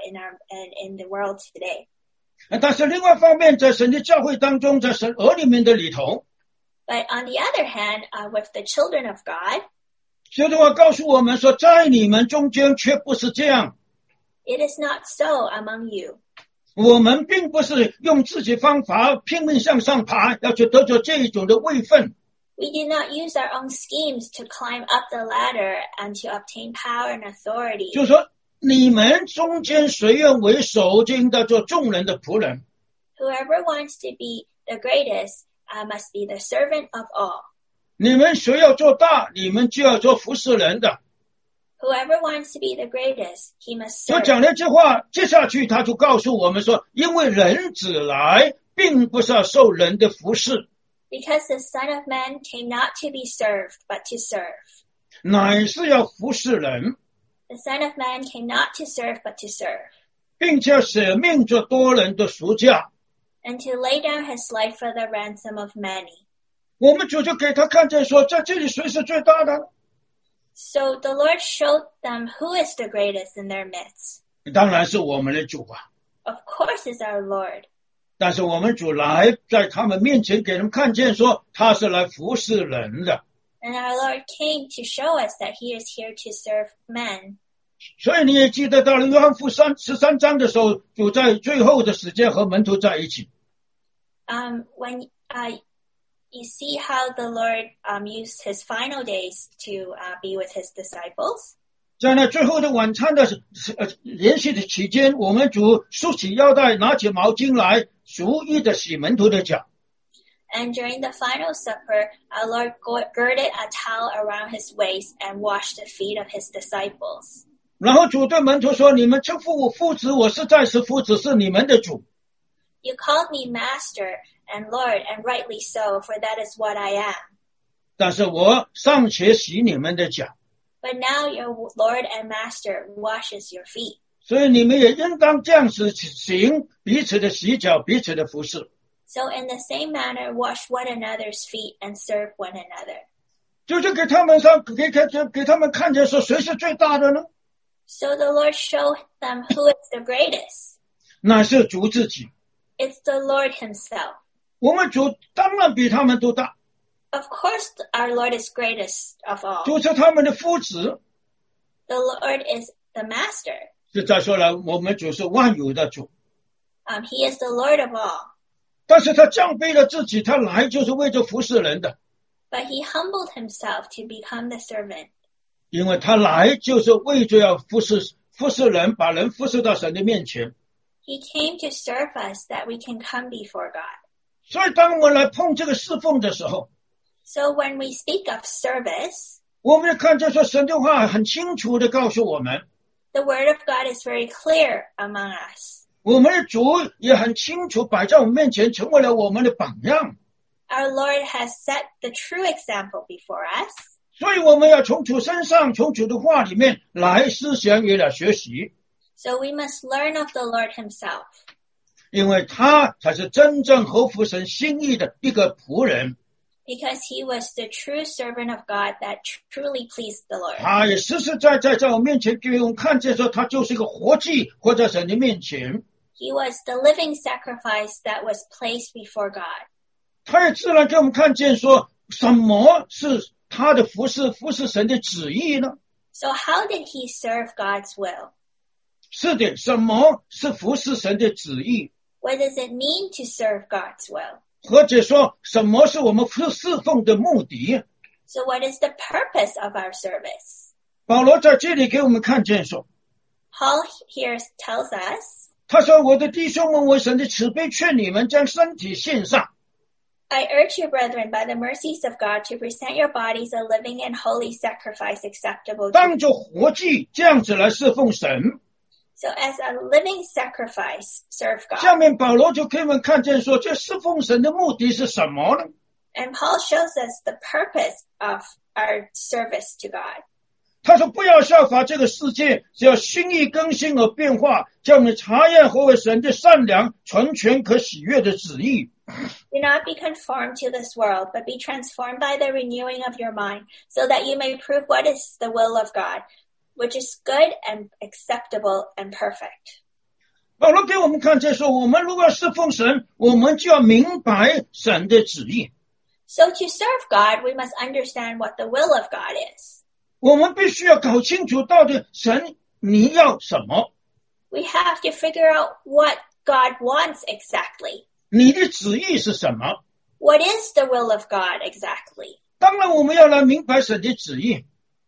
in the world today. 但是另外一方面，在神的教会当中，在神儿女们的里头， But on the other hand, with the children of God, 这句话告诉我们说，在你们中间却不是这样。 it is not so among you. 我们并不是用自己方法拼命向上爬，要去得着这一种的位分。 We do not use our own schemes to climb up the ladder and to obtain power and authority. 就是说，你们中间谁愿为首，就应当做众人的仆人。 Whoever wants to be the greatest must be the servant of all. 你们谁要做大，你们就要做服侍人的。 Whoever wants to be the greatest, he must 就 serve. 讲了这话，接下去他就告诉我们说，因为人子来，并不是要受人的服侍， Because the Son of Man came not to be served, but to serve. 乃是要服侍人， The Son of Man came not to serve, but to serve, 并且舍命做多人的赎价。 and to lay down his life for the ransom of many. 我们主就给他看见说，在这里谁是最大的？ So the Lord showed them who is the greatest in their midst. 当然是我们的主啊。 Of course is our Lord. 但是我们主来在他们面前给人看见说，他是来服侍人的。 And our Lord came to show us that he is here to serve men. 所以你也记得到了约翰福音13章的时候，主在最后的时间和门徒在一起。 When you see how the Lord used his final days to be with his disciples. 在那最后的晚餐的连续的期间，我们主束起腰带，拿起毛巾来，逐一的洗门徒的脚。 And during the final supper, our Lord girded a towel around his waist and washed the feet of his disciples. 然后主对门徒说：“你们称呼我父子，我实在是父子，是你们的主。 You called me Master and Lord, and rightly so, for that is what I am. 但是我尚且洗你们的脚， But now your Lord and Master washes your feet. 所以你们也应当这样子行，彼此的洗脚，彼此的服侍。” So in the same manner, wash one another's feet and serve one another. 就给他们看见说，谁是最大的呢？ So the Lord showed them who is the greatest. 那是主自己。 It's the Lord himself. 我们主当然比他们都大， Of course, our Lord is greatest of all. 主是他们的夫子。 The Lord is the Master. 就再说了，我们主是万有的主， He is the Lord of all. 但是他降卑了自己，他来就是为着服侍人的， But he humbled himself to become the servant. 因为他来就是为着要服侍人，把人服侍到神的面前。 He came to serve us that we can come before God. 所以当我们来碰这个侍奉的时候， So when we speak of service, 我们看见说神的话很清楚的告诉我们， the word of God is very clear among us. 我们的主也很清楚摆在我们面前，成为了我们的榜样。 Our Lord has set the true example before us. 所以我们要从主身上，从主的话里面来思想也来学习， So we must learn of the Lord himself. 因为他才是真正合乎神心意的一个仆人。 Because he was the true servant of God that truly pleased the Lord. 他也实实在在在我面前给我们看见说，他就是一个活祭，活在神的面前。 He was the living sacrifice that was placed before God. 他也自然给我们看见说，什么是他的服侍神的旨意呢？ So how did he serve God's will? 是的，什么是服侍神的旨意？ What does it mean to serve God's will? 或者说，什么是我们侍奉的目的？ So what is the purpose of our service? 保罗在这里给我们看见说， Paul here tells us, 他说：“我的弟兄们，为神的慈悲劝你们，将身体献上， I urge you, brethren, by the mercies of God, to present your bodies a living and holy sacrifice acceptable to 当作活祭，这样子来侍奉神。” So as a living sacrifice, serve 下 God. 面保罗就给我们看见说，这侍奉神的目的是什么呢？ And Paul shows us the purpose of our service to God. 他说：“不要效法这个世界，只要心意更新而变化，叫你查验何为神的善良、纯全、可喜悦的旨意。” Do not be conformed to this world, but be transformed by the renewing of your mind, so that you may prove what is the will of God, which is good and acceptable and perfect. 保罗给我们看见说，我们如果要侍奉神，我们就要明白神的旨意。 So to serve God, we must understand what the will of God is. 我们必须要搞清楚到底神你要什么， We have to figure out what God wants exactly. 你的旨意是什么。 What is the will of God exactly? 当然我们要来明白神的旨意。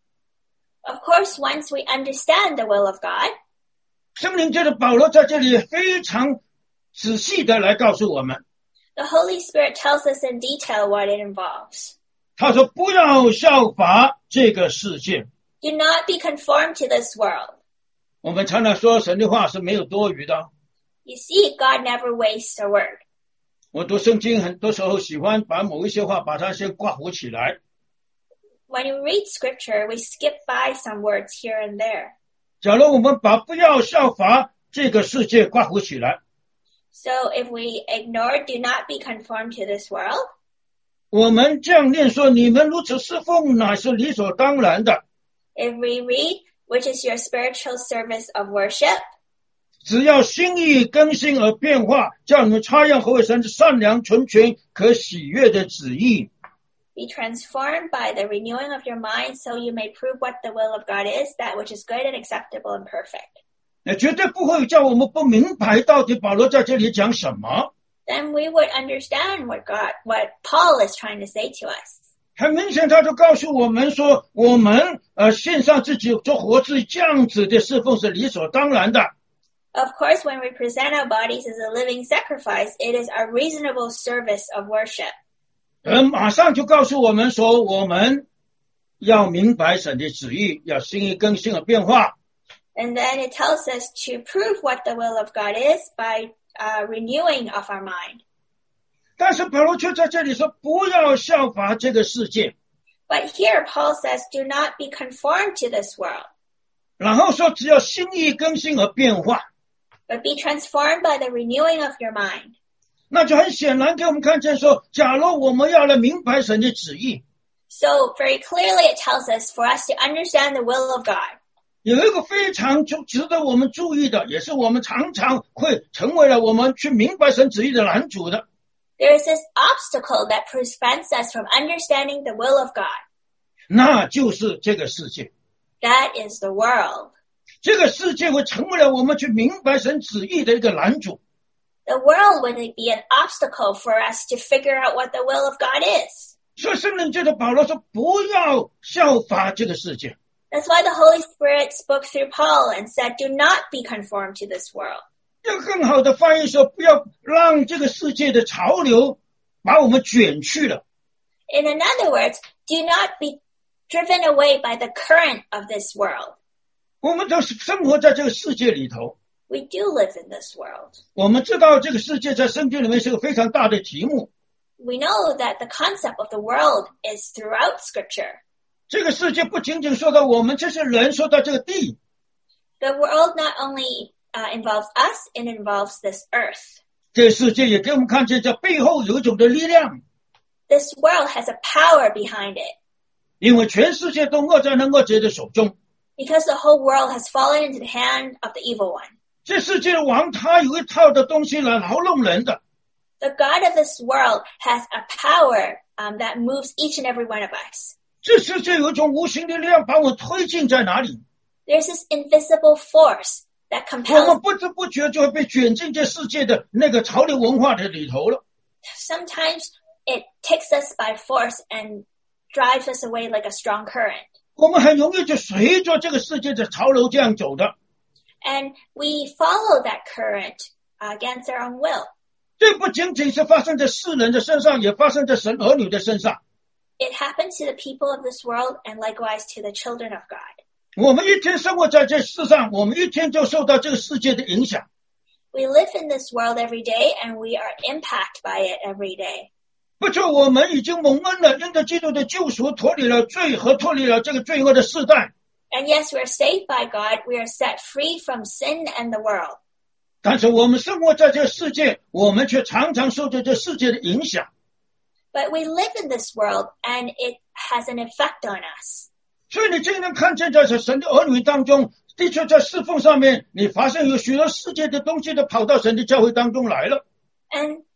Of course, once we understand the will of God, 圣灵界的保罗在这里非常仔细的来告诉我们， the Holy Spirit tells us in detail what it involves. 他说不要效法这个世界。 Do not be conformed to this world. 我们常常说神的话是没有多余的。 You see, God never wastes a word. 我读圣经很多时候喜欢把某一些话把它先挂糊起来。 When you read scripture, we skip by some words here and there. 假如我们把不要效法这个世界挂糊起来， So if we ignore, do not be conformed to this world, 我们这样念说，你们如此侍奉乃是理所当然的。 if we read, which is your spiritual service of worship, 只要心意更新而变化，叫你们察验何为神善良、纯全、可喜悦的旨意。 be transformed by the renewing of your mind so you may prove what the will of God is, that which is good and acceptable and perfect. 那绝对不会叫我们不明白到底保罗在这里讲什么。 Then we would understand what Paul is trying to say to us. 很明显他就告诉我们说，我们献上自己做活祭这样子的侍奉是理所当然的。 Of course, when we present our bodies as a living sacrifice, it is a reasonable service of worship. 马上就告诉我们说，我们要明白神的旨意，要心意更新而变化。 And then it tells us to prove what the will of God is by renewing of our mind. 但是保罗却在这里说，不要效法这个世界。 But here Paul says, do not be conformed to this world, 然后说，只要心意更新而变化。 but be transformed by the renewing of your mind. 那就很显然给我们看见说，假如我们要来明白神的旨意， So very clearly it tells us for us to understand the will of God. 有一个非常值得我们注意的，也是我们常常会成为了我们去明白神旨意的拦阻的， There is this obstacle that prevents us from understanding the will of God. 那就是这个世界。 That is the world. 这个世界会成为了我们去明白神旨意的一个拦阻。 The world would be an obstacle for us to figure out what the will of God is. 所以圣灵界的保罗说，不要效法这个世界。 That's why the Holy Spirit spoke through Paul and said, do not be conformed to this world. 用更好的翻译说，不要让这个世界的潮流把我们卷去了。 In other words, do not be driven away by the current of this world. 我们都是生活在这个世界里头， We do live in this world. 我们知道这个世界在圣经里面是个非常大的题目。 We know that the concept of the world is throughout Scripture. 这个世界不仅仅说到我们这些人，说到这个地， The world not only involves us, it involves this earth. 这个世界也给我们看见，这背后有一种的力量， This world has a power behind it 因为全世界都握在那恶者的手中。 because the whole world has fallen into the hand of the evil one. 这世界的王他有一套的东西来牢弄人的， The God of this world has a power that moves each and every one of us. 这世界有一种无形的力量把我推进在哪里， There's this invisible force that 我们 compels. 不知不觉就会被卷进这世界的那个潮流文化的里头了。 Sometimes it takes us by force and drives us away like a strong current. 我们很容易就随着这个世界的潮流这样走的。 And we follow that current against our own will. 这不仅仅是发生在世人的身上，也发生在神儿女的身上。 It happens to the people of this world and likewise to the children of God. 我们一天生活在这世上，我们一天就受到这个世界的影响。 We live in this world every day and we are impacted by it every day. 不错，我们已经蒙恩了，因着基督的救赎，脱离了罪和脱离了这个罪恶的世代。 And yes, we are saved by God. We are set free from sin and the world. 但是我们生活在这个世界，我们却常常受着这世界的影响。 But we live in this world and it has an effect on us. 所以你今天看见在神的儿女当中，的确在侍奉上面，你发现有许多世界的东西都跑到神的教会当中来了。 And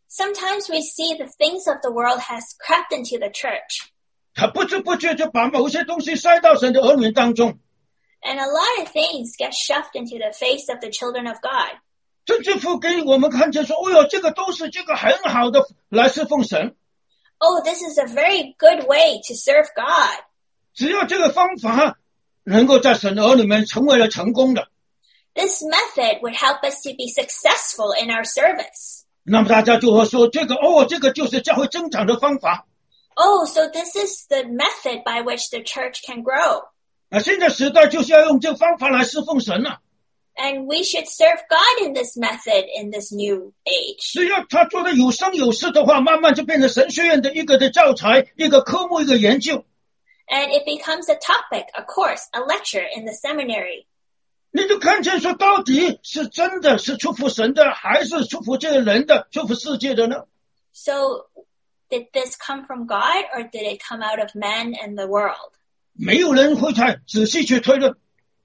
Sometimes we see the things of the world has crept into the church. 他不知不觉就把某些东西塞到神的儿女当中， And a lot of things get shoved into the face of the children of God. 甚至乎给我们看见说，哦哟，这个都是这个很好的来侍奉神。 Oh, this is a very good way to serve God. 只要这个方法能够在神的儿女们成为了成功的， This method would help us to be successful in our service. 那么大家就会说，这个就是教会增长的方法。 Oh, so this is the method by which the church can grow. 现在时代就是要用这个方法来侍奉神啊。 And we should serve God in this method in this new age. 只要他做的有声有势的话，慢慢就变成神学院的一个的教材，一个科目，一个研究。 And it becomes a topic, a course, a lecture in the seminary. 你就看见说，到底是真的是出乎神的，还是出乎这个人的，出乎世界的呢？ So, did this come from God or did it come out of man and the world? 没有人会太仔细去推论，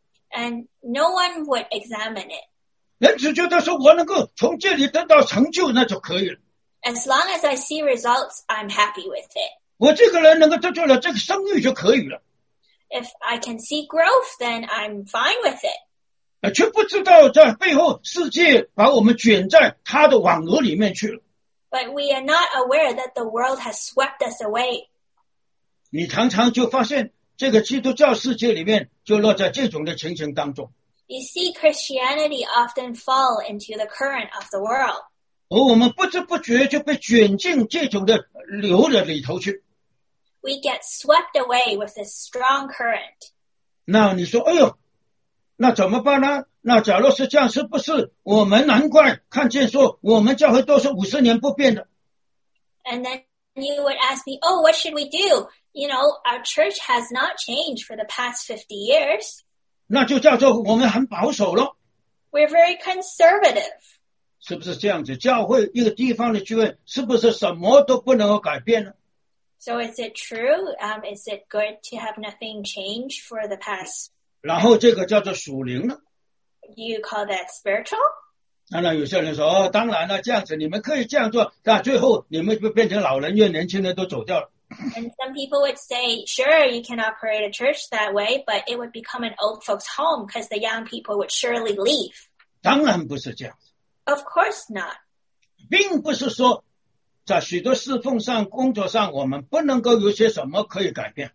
And no one would examine it. 人只觉得说我能够从这里得到成就，那就可以了。 As long as I see results, I'm happy with it. 我这个人能够得到了这个声誉就可以了， If I can see growth, then I'm fine with it. 却不知道在背后世界把我们卷在他的网罗里面去了。 But we are not aware that the world has swept us away. 你常常就发现这个基督教世界里面就落在这种的情形当中， You see Christianity often fall into the current of the world. 而我们不知不觉就被卷进这种的流的里头去。 We get swept away with this strong current. 那你说，哎呦，那怎么办呢？那假如是这样，是不是我们难怪看见说我们教会都是50年不变的？ And then you would ask me, oh, what should we do? You know, our church has not changed for the past 50 years. 那就叫做我们很保守了， We're very conservative. 是不是这样子？教会一个地方的聚会，是不是什么都不能够改变呢？ So is it true? Is it good to have nothing change for the past? 然后这个叫做属灵了。 Do you call that spiritual? 当然有些人说，哦，当然了，这样子你们可以这样做，但最后你们就变成老人院，年轻人都走掉了。 And some people would say, sure, you can operate a church that way, but it would become an old folks' home because the young people would surely leave. 当然不是这样子， Of course not. 并不是说在许多侍奉上、工作上，我们不能够有些什么可以改变。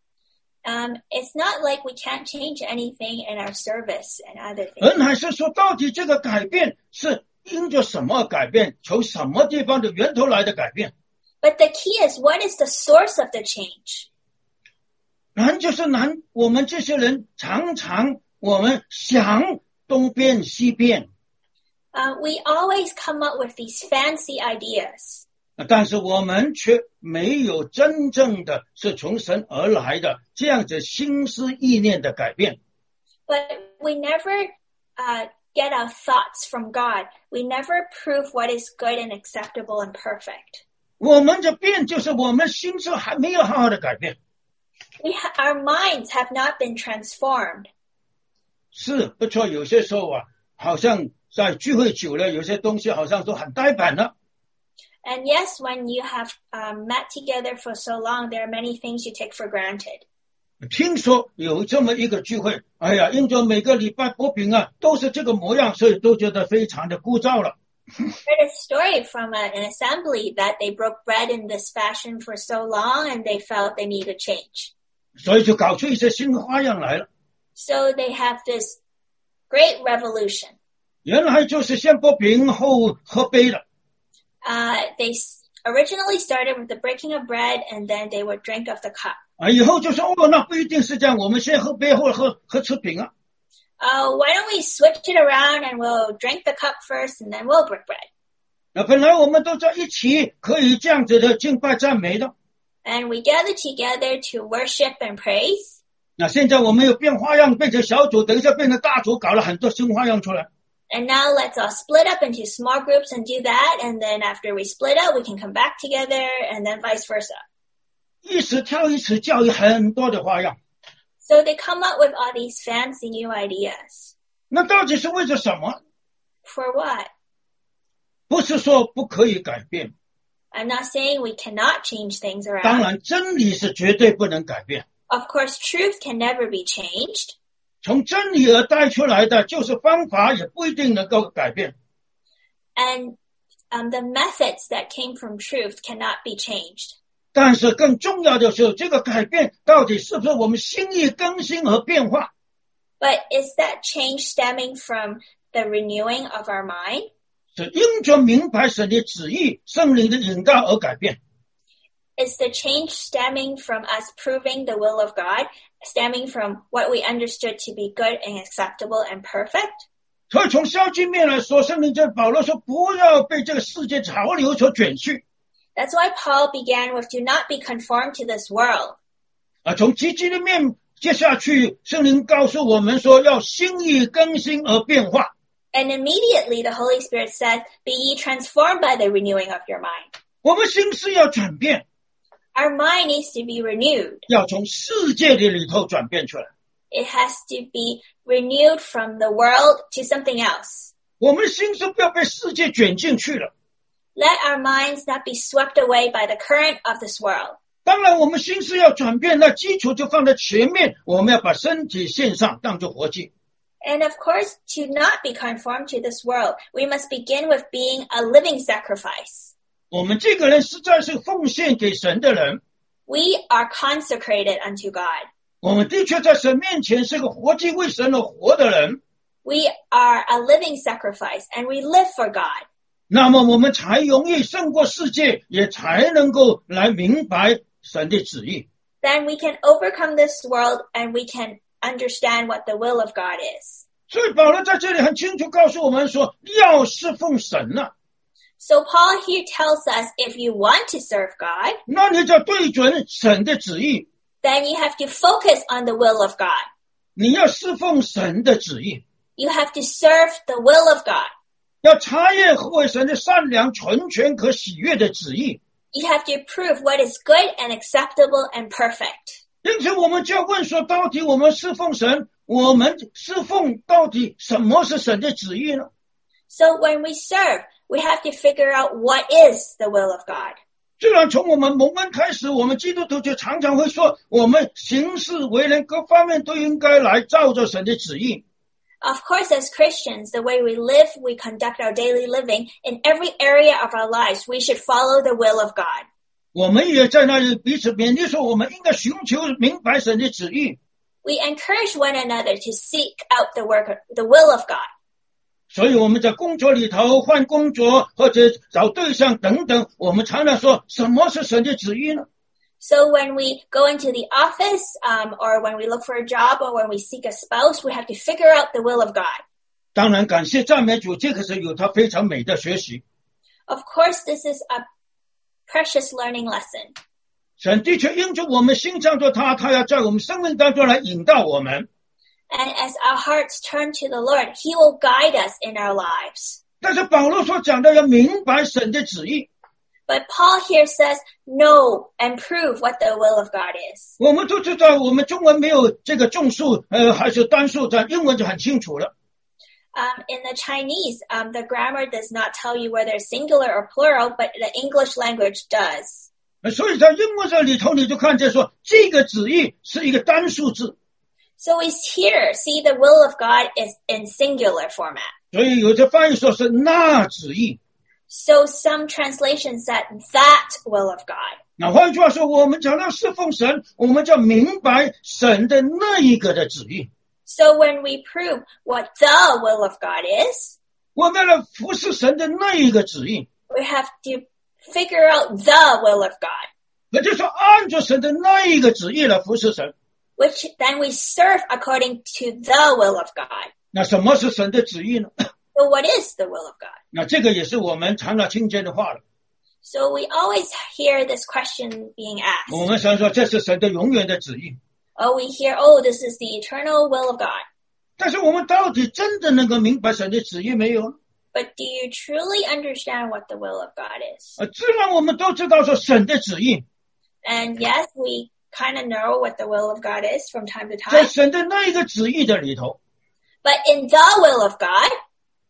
It's not like we can't change anything in our service and other things. 而还是说，到底这个改变是因着什么改变，从什么地方的源头来的改变？ But the key is, what is the source of the change? 难就是难，我们这些人常常我们想东变西变， We always come up with these fancy ideas, 但是我们却没有真正的是从神而来的这样子心思意念的改变。 but we never get our thoughts from God. We never prove what is good and acceptable and perfect. 我们的变就是我们心思还没有好好的改变。 Our minds have not been transformed. 是不错，有些时候好像在聚会久了，有些东西好像都很呆板了。 And yes, when you have met together for so long, there are many things you take for granted. 听说有这么一个聚会，哎呀，因着每个礼拜薄饼都是这个模样，所以都觉得非常的枯燥了。 I heard a story from an assembly that they broke bread in this fashion for so long and they felt they need a change. 所以就搞出一些新花样来了。 So they have this great revolution. 原来就是先薄饼后喝杯的。 They originally started with the breaking of bread and then they would drink of the cup. 以后就说那不一定是这样，我们先喝杯后喝吃饼啊。 Why don't we switch it around and we'll drink the cup first and then we'll break bread. 本来我们都在一起，可以这样子的敬拜赞美的。 And we gather together to worship and praise. 那现在我们有变花样，变成小组，等一下变成大组，搞了很多新花样出来。 And now let's all split up into small groups and do that. And then after we split up, we can come back together and then vice versa. 一时跳一时教育很多的花样。 So they come up with all these fancy new ideas. 那到底是为了什么？ For what? 不是说不可以改变， I'm not saying we cannot change things 当 around. 然真理是绝对不能改变， Of course, truth can never be changed. 从真理而带出来的就是方法也不一定能够改变， And the methods that came from truth cannot be changed. 但是更重要的是这个改变到底是不是我们心意更新和变化， But is that change stemming from the renewing of our mind? 是因着明白神的旨意圣灵的引导而改变， Is the change stemming from us proving the will of God, stemming from what we understood to be good and acceptable and perfect? 所以从消极面来说，圣灵对保罗说不要被这个世界潮流所卷去， That's why Paul began with, do not be conformed to this world. 从积极的面接下去，圣灵告诉我们说要心意更新而变化， And immediately the Holy Spirit says, be ye transformed by the renewing of your mind. 我们心思要转变， Our mind needs to be renewed. 要从世界的里头转变出来， It has to be renewed from the world to something else. 我们的心思不要被世界卷进去了。 Let our minds not be swept away by the current of this world. 当然我们心思要转变，那基础就放在前面，我们要把身体献上当作活祭。 And of course, to not be conformed to this world, we must begin with being a living sacrifice. 我们这个人实在是奉献给神的人， We are consecrated unto God. 我们的确在神面前是个活祭为神而活的人， We are a living sacrifice and we live for God. 那么我们才容易胜过世界，也才能够来明白神的旨意。 Then we can overcome this world and we can understand what the will of God is. 所以保罗在这里很清楚告诉我们说，要侍奉神啊， So Paul here tells us, if you want to serve God, 那你就对准神的旨意， then you have to focus on the will of God. 你要侍奉神的旨意， You have to serve the will of God. 要查验何为神的善良、纯全、可喜悦的旨意。 You have to prove what is good and acceptable and perfect. 因此我们就要问说，到底我们侍奉神，我们侍奉到底什么是神的旨意呢？ So when we serve, we have to figure out what is the will of God. 虽然从我们蒙恩开始，我们基督徒就常常会说，我们行事为人各方面都应该来照着神的旨意。 Of course, as Christians, the way we live, we conduct our daily living, in every area of our lives, we should follow the will of God. 我们也在那里彼此勉励说，我们应该寻求明白神的旨意。 We encourage one another to seek out the will of God. 所以我们在工作里头换工作或者找对象等等，我们常常说什么是神的旨意呢？ So when we go into the office, or when we look for a job, or when we seek a spouse, we have to figure out the will of God. 当然感谢赞美主，这个是有他非常美的学习。 Of course, this is a precious learning lesson. 神的确因着我们心向着他，他要在我们生命当中来引导我们。 And as our hearts turn to the Lord, He will guide us in our lives. 但是保罗所讲的要明白神的旨意， But Paul here says, know and prove what the will of God is. 我们都知道，我们中文没有这个众数，还是单数，在英文就很清楚了。 In the Chinese, the grammar does not tell you whether it's singular or plural, but the English language does. 所以在英文这里头，你就看见说，这个旨意是一个单数字， So we here see the will of God is in singular format. 所以有些翻译说是那旨意。 So some translations said that will of God. 那换句话说，我们讲到侍奉神，我们就要明白神的那一个的旨意。 So when we prove what the will of God is, 我们要服侍神的那一个旨意， we have to figure out the will of God, 也就是说，按照神的那一个旨意来服侍神。 which then we serve according to the will of God. 那什么是神的旨意呢？ So what is the will of God? 那这个也是我们常常听见的话了。 So we always hear this question being 我 asked. 们常说这是神的永远的旨意， We hear, oh, this is the eternal will of God. 但是我们到底真的能够明白神的旨意没有呢？ But do you truly understand what the will of God is? 自然我们都知道说神的旨意， And yes, we kind of know what the will of God is from time to 在 time. 神的那一个旨意的里头， But in the will of God,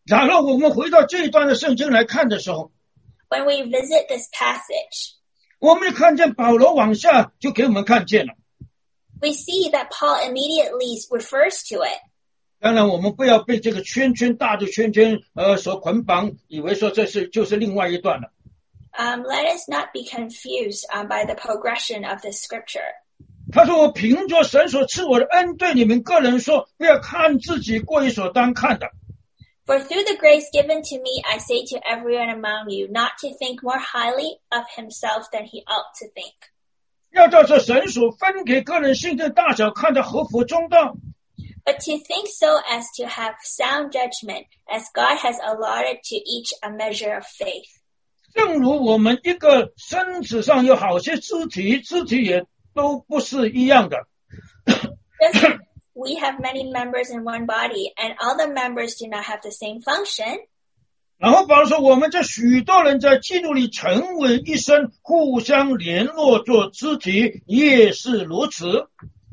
然后我们回到这一段的圣经来看的时候， When we visit this passage, 我们看见保罗往下就给我们看见了。 we see that Paul immediately refers to it. 当然我们不要被这个大的圈所捆绑，以为说就是另外一段了。 Let us not be confused by the progression of this scripture. 他说我凭着神所赐我的恩对你们个人说，不要看自己过于所当看的。 For through the grace given to me, I say to everyone among you, not to think more highly of himself than he ought to think. 要照着神所分给个人信的大小看得合乎中道。 But to think so as to have sound judgment, as God has allotted to each a measure of faith. 正如我们一个身子上有好些肢体也都不是一样的。 Just we have many members in one body, and all the members do not have the same function. 然后保罗说，我们这许多人在基督里成为一身，互相联络做肢体，也是如此。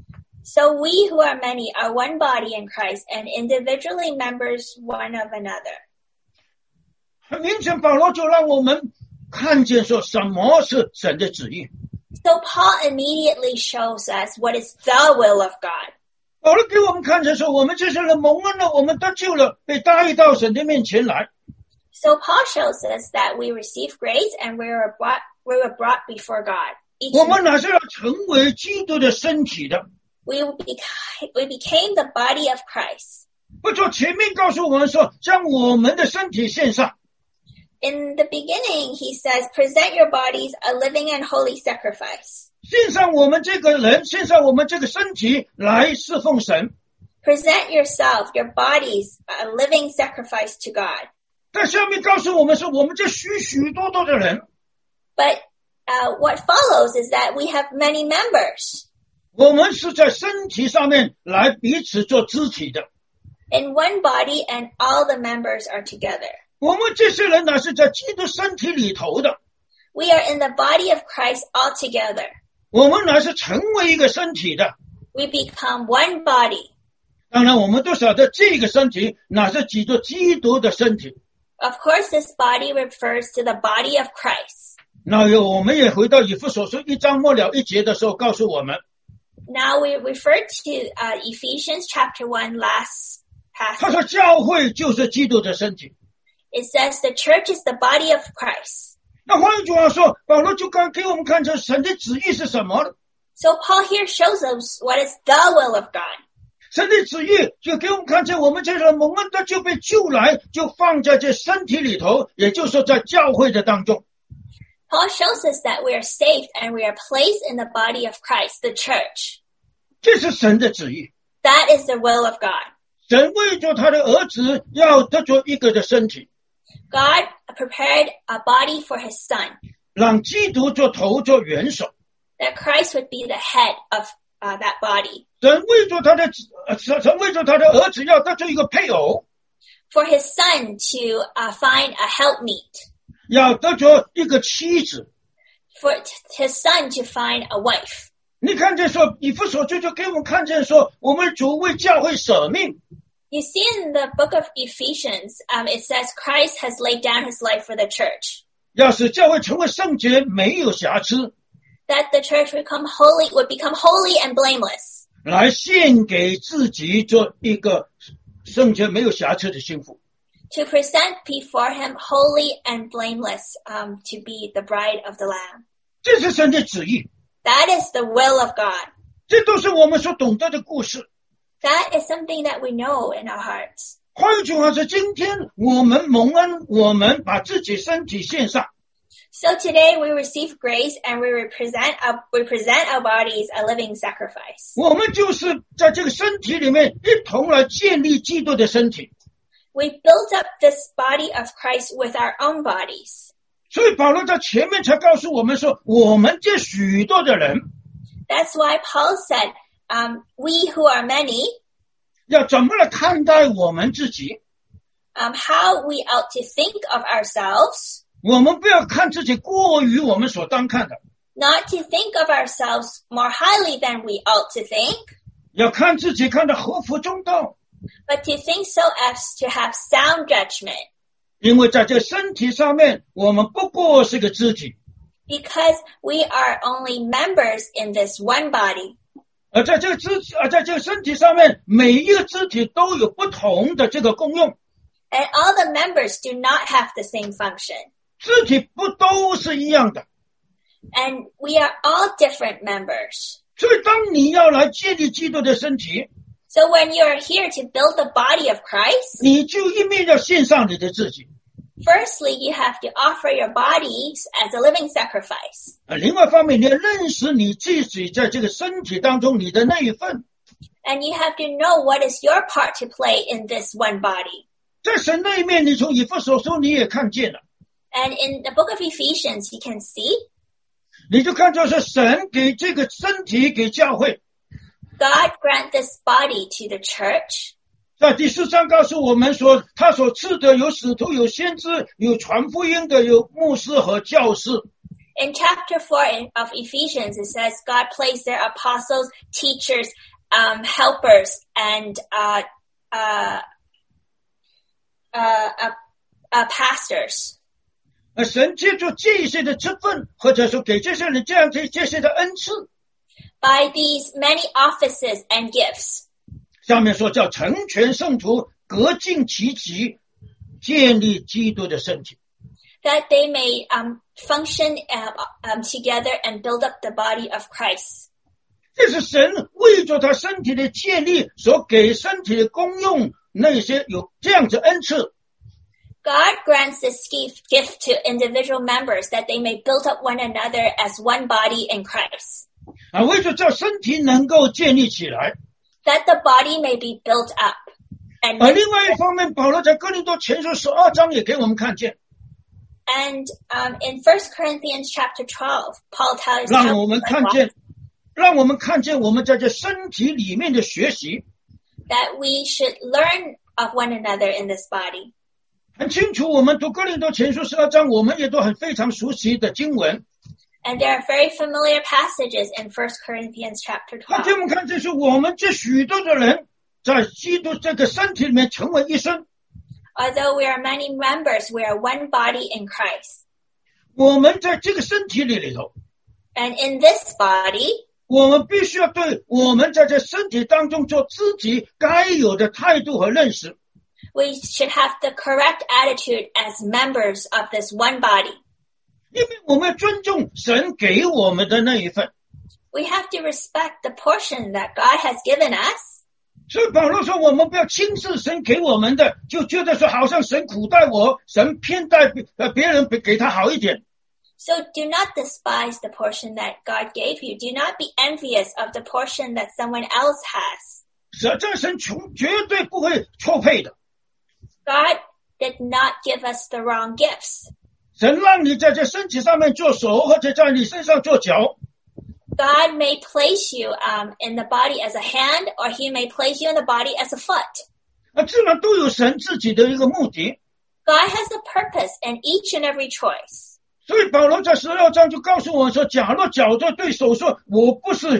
So we who are many are one body in Christ, and individually members one of another. 很明显，保罗就让我们看见说什么是神的旨意。 So Paul immediately shows us what is the will of God. 保罗给我们看见说，我们这些人蒙恩了，我们得救了，被带到神的面前来。 So Paul shows us that we receive grace and we were brought before God. 我们乃是要成为基督的身体的。 We became the body of Christ. 不就前面告诉我们说，将我们的身体献上。 In the beginning, he says, present your bodies a living and holy sacrifice. 献上我们这个人，献上我们这个身体来侍奉神。 Present yourself, your bodies, a living sacrifice to God. 在下面告诉我们说，我们这许多的人。 But what follows is that we have many members. 我们是在身体上面来彼此做肢体的。 In one body and all the members are together. 我们这些人乃是在基督身体里头的。 We are in the body of Christ all together. 我们乃是成为一个身体的。 We become one body. 当然我们都晓得这个身体乃是基督的身体。 Of course, this body refers to the body of Christ. 那我们也回到以弗所书1章末了1节的时候告诉我们。 Now we refer to Ephesians chapter 1 last 他 passage. 说教会就是基督的身体。 It says the church is the body of Christ. 那换一句话说，保罗就刚给我们看出神的旨意是什么了。 So Paul here shows us what is the will of God. 神的旨意就给我们看见，我们这人蒙恩的就被救来，就放在这身体里头，也就是说在教会的当中。 Paul shows us that we are saved and we are placed in the body of Christ, the church. 这是神的旨意。 That is the will of God. 神为着他的儿子要得着一个的身体， God prepared a body for his son, 让基督做头做元首。 that Christ would be the head of that body. 神为着他的儿子要得着一个配偶， For his son to find a helpmeet. 要得着一个妻子。 For his son to find a wife. 你看见说以弗所书就给我们看见说，我们主为教会舍命。 You see in the book of Ephesians, it says Christ has laid down his life for the church. 要使教会成为圣洁，没有瑕疵， That the church would become holy and blameless. 来献给自己做一个圣洁没有瑕疵的心腹。 To present before him holy and blameless, to be the bride of the Lamb. 这是神的旨意， That is the will of God. 这都是我们所懂得的故事。 That is something that we know in our hearts. 换一句话说，今天我们蒙恩，我们把自己身体献上。 So today we receive grace and we present our bodies a living sacrifice. 我们就是在这个身体里面一同来建立基督的身体。 We built up this body of Christ with our own bodies. 所以保罗在前面才告诉我们说，我们这许多的人 That's why Paul said, we who are many, 要怎么来看待我们自己。 how we ought to think of ourselves, 我们不要看自己过于我们所当看的， not to think of ourselves more highly than we ought to think, 要看自己看得合乎中道。 but to think so as to have sound judgment. 因为在这身体上面，我们不过是个肢体， Because we are only members in this one body. 而在这个身体上面，每一个肢体都有不同的这个功用， And all the members do not have the same function. 肢体不都是一样的。 And we are all different members. 所以当你要来建立基督的身体， So when you are here to build the body of Christ, 你就一面要献上你的自己， firstly, you have to offer your bodies as a living sacrifice. 另外一方面，你要认识你自己在这个身体当中你的那一份。 And you have to know what is your part to play in this one body. 在神那一面，你从以弗所书你也看见了， And in the book of Ephesians, you can see 你就看到是神给这个身体给教会。 God grant this body to the church. 在第4章告诉我们说，他所赐的有使徒，有先知，有传福音的，有牧师和教士。 In chapter 4 of Ephesians, it says God placed their apostles, teachers, helpers, and pastors. 神借助这些的职分，或者说给这些人这些的恩赐， By these many offices and gifts. 下面说叫成全圣徒，各尽其职，建立基督的身体。 That they may function together and build up the body of Christ. 这是神为着他身体的建立所给身体的功用，那些有这样子恩赐。 God grants this gift to individual members that they may build up one another as one body in Christ. 为着叫身体能够建立起来。 That the body may be built up. And 另外一方面，保罗在哥林多前书12章也给我们看见。 And in 1 Corinthians chapter 12, Paul tells us 让我们看见我们在这身体里面的学习。 that we should learn of one another in this body. 很清楚，我们读哥林多前书12章，我们也都很非常熟悉的经文。 And there are very familiar passages in 1 Corinthians chapter 而且我 12. 们看这是我们这许多的人在基督这个身体里面成为一身。 Although we are many members, we are one body in Christ. 我们在这个身体里头， And in this body, 我们必须要对我们在这身体当中做自己该有的态度和认识。 we should have the correct attitude as members of this one body. 因为我们要尊重神给我们的那一份。 We have to respect the portion that God has given us. 所以保罗说，我们不要轻视神给我们的，就觉得说好像神苦待我，神偏待别人给他好一点。 So do not despise the portion that God gave you. Do not be envious of the portion that someone else has. 这神绝对不会错配的。 God did not give us the wrong gifts. 神让你在这身体上面做手，或者在你身上做脚。 God may place you in the body as a hand, or He may place you in the body as a foot. 自然都有神自己的一个目的。 God has a purpose in each and every choice. 所以保罗在16章就告诉我说，假若脚对手说，我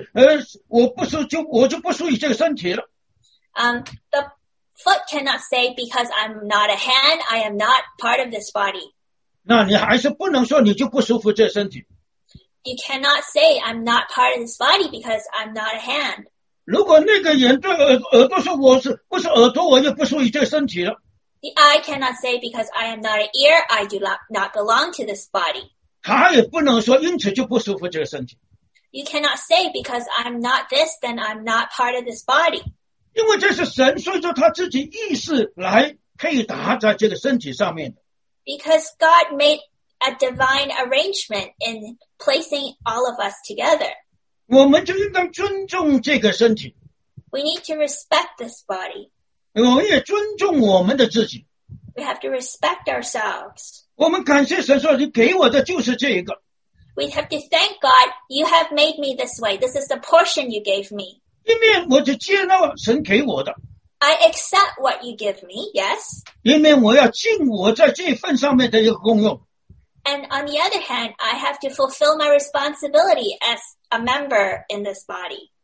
就不属于这个身体了。 The foot cannot say, because I'm not a hand, I am not part of this body. 那你还是不能说你就不属乎这身体。 You cannot say, I'm not part of this body because I'm not a hand. 如果那个人对耳朵说，不是耳朵，我就不属于这个身体了。 The eye cannot say, because I am not an ear, I do not belong to this body. 他也不能说，因此就不属乎这个身体。 You cannot say, because I'm not this, then I'm not part of this body. 因为这是神，所以说他自己意识来配搭在这个身体上面的。 Because God made a divine arrangement in placing all of us together. 我们就应当尊重这个身体， We need to respect this body. 我们也尊重我们的自己。 We have to respect ourselves. 我们感谢神说，你给我的就是这一个。 We have to thank God, you have made me this way. This is the portion you gave me. 一面我就接纳神给我的， I accept what you give me, yes. 一面我要尽我在这份上面的一个功用。 And on the other hand, I have to fulfill my responsibility as a member in this body.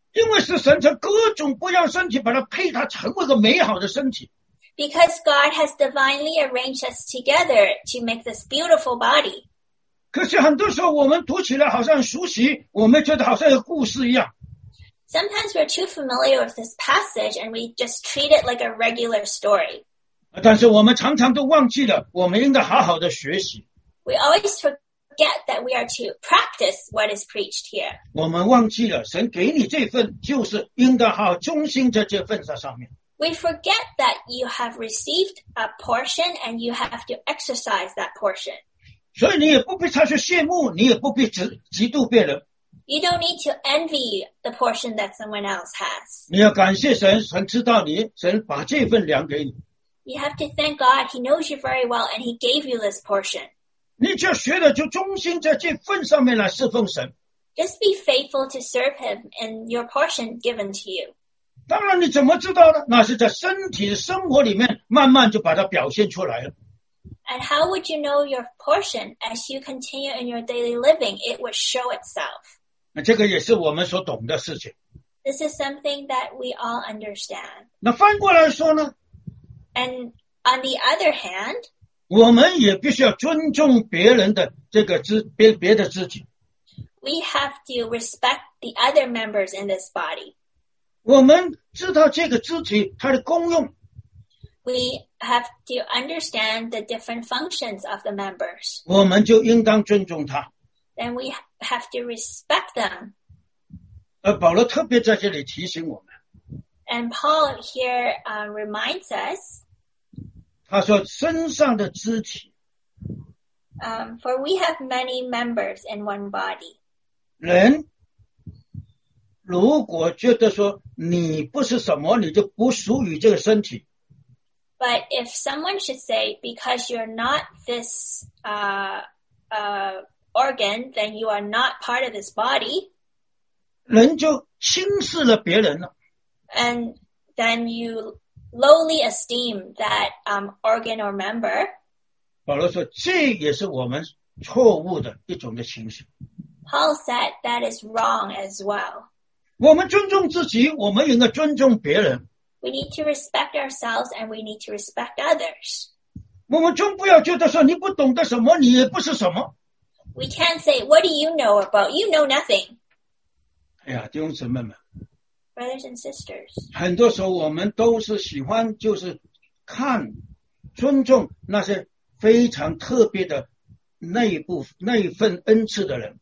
因为是神从各种各样身体把它配搭成为一个美好的身体。 Because God has divinely arranged us together to make this beautiful body. 可是很多时候我们读起来好像熟悉，我们觉得好像一个故事一样。 Sometimes we're too familiar with this passage and we just treat it like a regular story. 但是我们常常都忘记了，我们应该好好的学习。 We always forget that we are to practice what is preached here. 我们忘记了，神给你这份，就是应该好好忠心在这份上面。 We forget that you have received a portion and you have to exercise that portion. 所以你也不必太去羡慕，你也不必嫉妒别人。 You don't need to envy the portion that someone else has. 你要感谢神，神知道你，神把这份粮给你。 You have to thank God. He knows you very well and He gave you this portion. 你只要学了，就忠心在这份上面来侍奉神。 Just be faithful to serve Him in your portion given to you. 当然你怎么知道呢？那是在身体生活里面慢慢就把它表现出来了。 And how would you know your portion? As you continue in your daily living, it would show itself. 那这个也是我们所懂的事情。 This is something that we all understand. 那翻过来说呢？ And on the other hand, 我们也必须要尊重别人的这个别的肢体。 we have to respect the other members in this body. 我们知道这个肢体它的功用。 We have to understand the different functions of the members. 我们就应当尊重它。 Then we have to respect them. 而保罗特别在这里提醒我们。 And Paul here reminds us. 他说身上的肢体。 For we have many members in one body. 人如果觉得说你不是什么，你就不属于这个身体。 But if someone should say, because you're not this organ, then you are not part of this body. 人就轻视了别人了。 And then you lowly esteem that organ or member. 保罗说，这也是我们错误的一种的情形。 Paul said that is wrong as well. 我们尊重自己，我们应该尊重别人。 We need to respect ourselves and we need to respect others. 我们总不要觉得说你不懂得什么，你也不是什么。 We can't say, what do you know about? You know nothing. 哎呀，弟兄姊妹们 Brothers and sisters. 很多时候我们都是喜欢就是看尊重那些非常特别的那一份恩赐的人。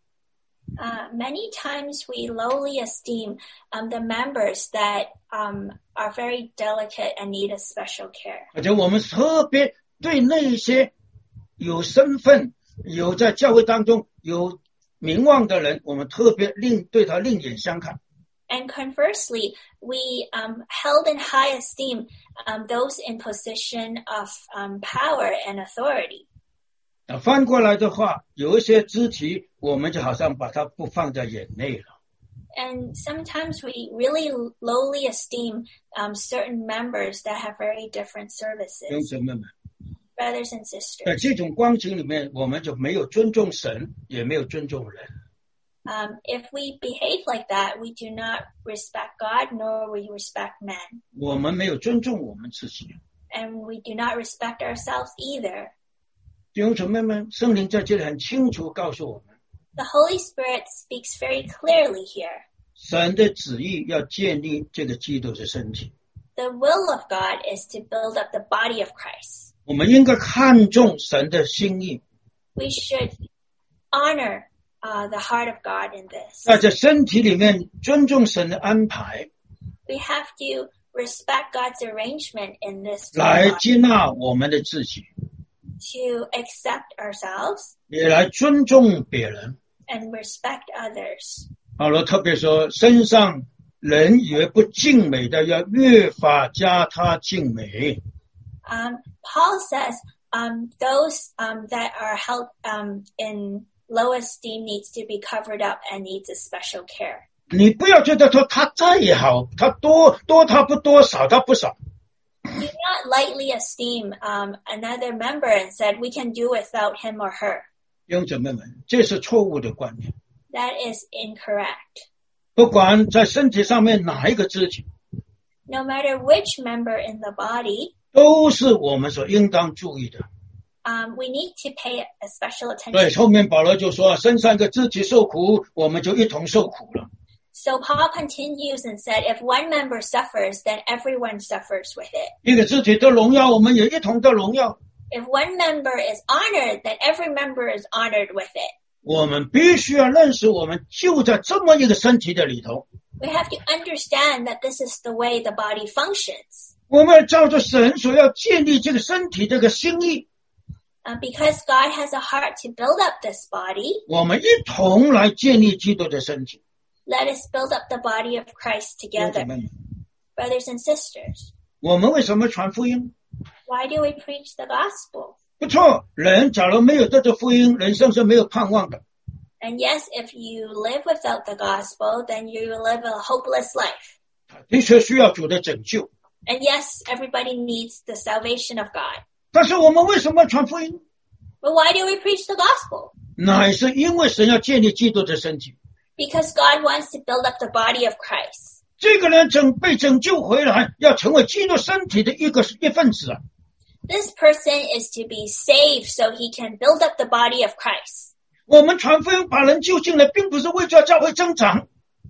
Many times we lowly esteem the members that are very delicate and need a special care. 而且我们特别对那一些有身份、有在教会当中有名望的人，我们特别对他另眼相看。 And conversely, we held in high esteem those in position of power and authority. 翻过来的话，有一些肢体我们就好像把它不放在眼内了。 And sometimes we really lowly esteem certain members that have very different 弟兄 services. 姊妹们， Brothers and 在 sisters. 这种光景里面，我们就没有尊重神，也没有尊重人。 If we behave like that, we do not respect God, nor we respect men. 我们没有尊重我们自己。 And we do not respect ourselves either. 弟兄姊妹们，圣灵在这里很清楚告诉我们， The Holy Spirit speaks very clearly here. 神的旨意要建立这个基督的身体。 The will of God is to build up the body of Christ. 我们应该看重神的心意， We should honor the heart of God in this. 在这身体里面尊重神的安排， We have to respect God's arrangement in this 来 body, 接纳我们的自己， to accept ourselves 也来尊重别人。 and respect others. 保罗特别说，身上人以为不敬美的，要越发加他敬美。 Paul says those that are held in low esteem needs to be covered up and needs a special care. 你不要觉得说他再好，他多他不多，少他不少。 Do not lightly esteem another member and said we can do without him or her. 弟兄姊妹们，这是错误的观念。 That is incorrect. 不管在身体上面哪一个肢体， No matter which member in the body, 都是我们所应当注意的。 we need to pay a special 对， attention. 后面保罗就说，身上一个肢体受苦，我们就一同受苦了。 So Paul continues and said, if one member suffers, then everyone suffers with it. 一个肢体得荣耀，我们也一同得荣耀。 If one member is honored, then every member is honored with it. 我们必须要认识，我们就在这么一个身体的里头， We have to understand that this is the way the body functions. 我们要照着神所要建立这个身体这个心意， Because God has a heart to build up this body, 我们一同来建立基督的身体。 let us build up the body of Christ 弟兄 together. 姊妹们， Brothers and sisters, 我们为什么传福音？ why do we preach the gospel? 不错，人假如没有得着福音，人生是没有盼望的。 And yes, if you live without the gospel, then you live a hopeless life. 的确需要主的拯救， And yes, everybody needs the salvation of God. 但是我们为什么传福音？ But why do we preach the gospel? 乃是因为神要建立基督的身体。 Because God wants to build up the body of Christ. 这个人被拯救回来，要成为基督身体的一份子啊！ This person is to be saved so he can build up the body of Christ. 我们传福音把人救进来，并不是为叫教会增长，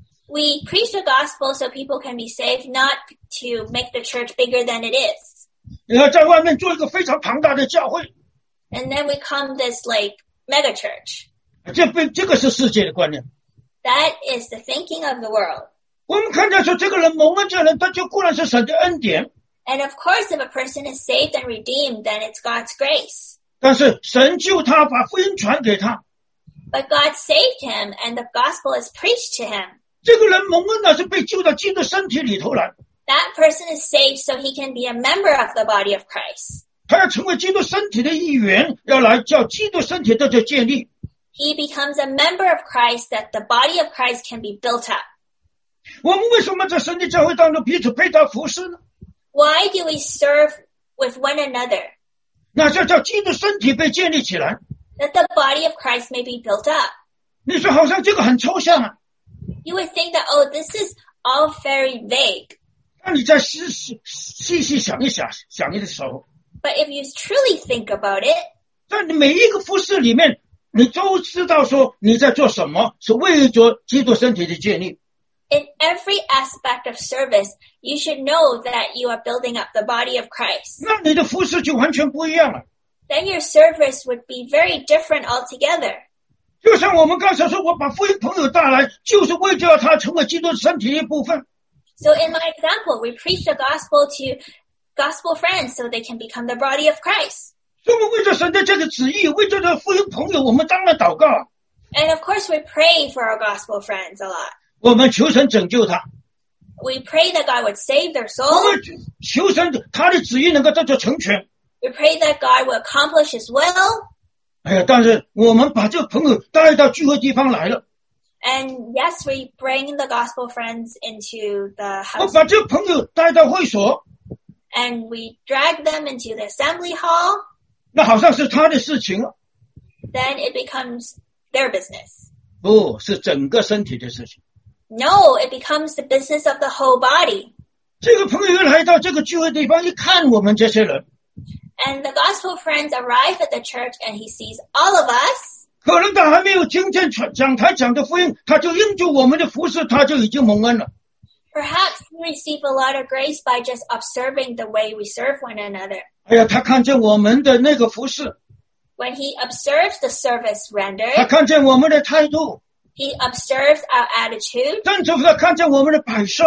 We preach the gospel so people can be saved, not to make the church bigger than it is. 你要在外面做一个非常庞大的教会， And then we come this like mega church. 这个是世界的观念。 That is the thinking of the world. 我们看见说这个人蒙恩这人，他就固然是神的恩典， And of course, if a person is saved and redeemed, then it's God's grace. 但是神救他，把福音传给他， But God saved him and the gospel is preached to him. 这个人蒙恩呢是被救到基督身体里头来， That person is saved so he can be a member of the body of Christ. 他要成为基督身体的一员，要来叫基督身体得到建立。 He becomes a member of Christ that the body of Christ can be built up. 我们为什么在神的教会当中彼此配搭服侍呢？ Why do we serve with one another? 那就叫基督身体被建立起来。 That the body of Christ may be built up. 你说好像这个很抽象啊， You would think that, oh, this is all very vague. 那你再细细想一想，想的时候， But if you truly think about it, 在你每一个服侍里面，你都知道说你在做什么，是为着基督身体的建立。 in every aspect of service, you should know that you are building up the body of Christ. 那你的服侍就完全不一样了。 Then your service would be very different altogether. 就像我们刚才说，我把福音朋友带来，就是为着他成为基督身体的一部分。 So in my example, we preach the gospel to gospel friends so they can become the body of Christ. 所以我们为着神的这个旨意，为着这福音朋友，我们当然祷告， And of course, we pray for our gospel friends a lot. 我们求神拯救他， We pray that God would save their 我 soul. 们求神他的旨意能够得到成全。 We pray that God will accomplish His will. 哎呀，但是我们把这个朋友带到聚会地方来了， And yes, we bring the gospel friends into the 我 house 把这个朋友带到会所， and we drag them into the assembly hall. 那好像是他的事情了， Then it becomes their business. 不是整个身体的事情。 No, it becomes the business of the whole body. 这个朋友来到这个聚会地方，一看我们这些人， And the gospel friends arrive at the church and he sees all of us. 可能他还没有听见讲台讲的福音，他就因着我们的服侍，他就已经蒙恩了。 Perhaps we receive a lot of grace by just observing the way we serve one another. 哎呀，他看见我们的那个服侍， When he observes the service 他 rendered, 看见我们的态度， he observes our attitude, 甚至他看见我们的摆设，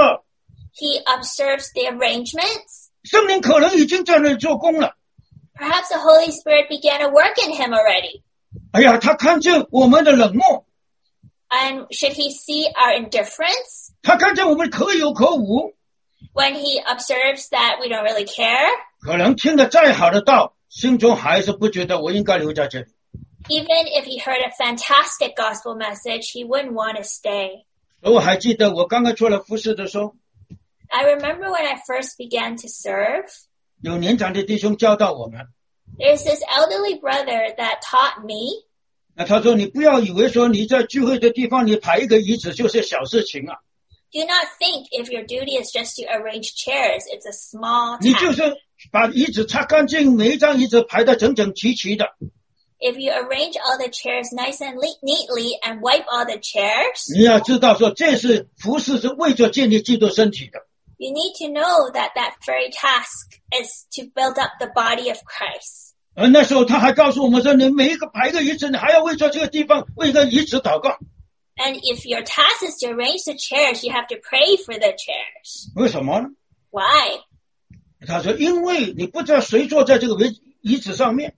he observes the arrangements. 圣灵可能已经在那里做工了。 Perhaps the Holy Spirit began to work in him already. 哎呀，他看见我们的冷漠， And should he see our indifference? 他看见我们可有可无， When he observes that we don't really care? 可能听得再好的道，心中还是不觉得我应该留在这里。 Even if he heard a fantastic gospel message, he wouldn't want to stay. 我还记得我刚刚出来服侍的时候， I remember when I first began to serve, 有年长的弟兄教导我们， there's this elderly brother that taught me. 那他说你不要以为说你在聚会的地方你排一个椅子就是小事情啊。 Do not think if your duty is just to arrange chairs, it's a small 你就 task. 是把椅子擦干净，每一张椅子排得整整齐齐的。 If you arrange all the chairs nice and neatly and wipe all the chairs, 你要知道说，这是服事是为着建立基督身体的。 you need to know that that very task is to build up the body of Christ. 而那时候他还告诉我们说，你每一个排个椅子，你还要为着这个地方为一个椅子祷告。 And if your task is to arrange the chairs, you have to pray for the chairs. 为什么呢？ Why? 他说，因为你不知道谁坐在这个椅子上面，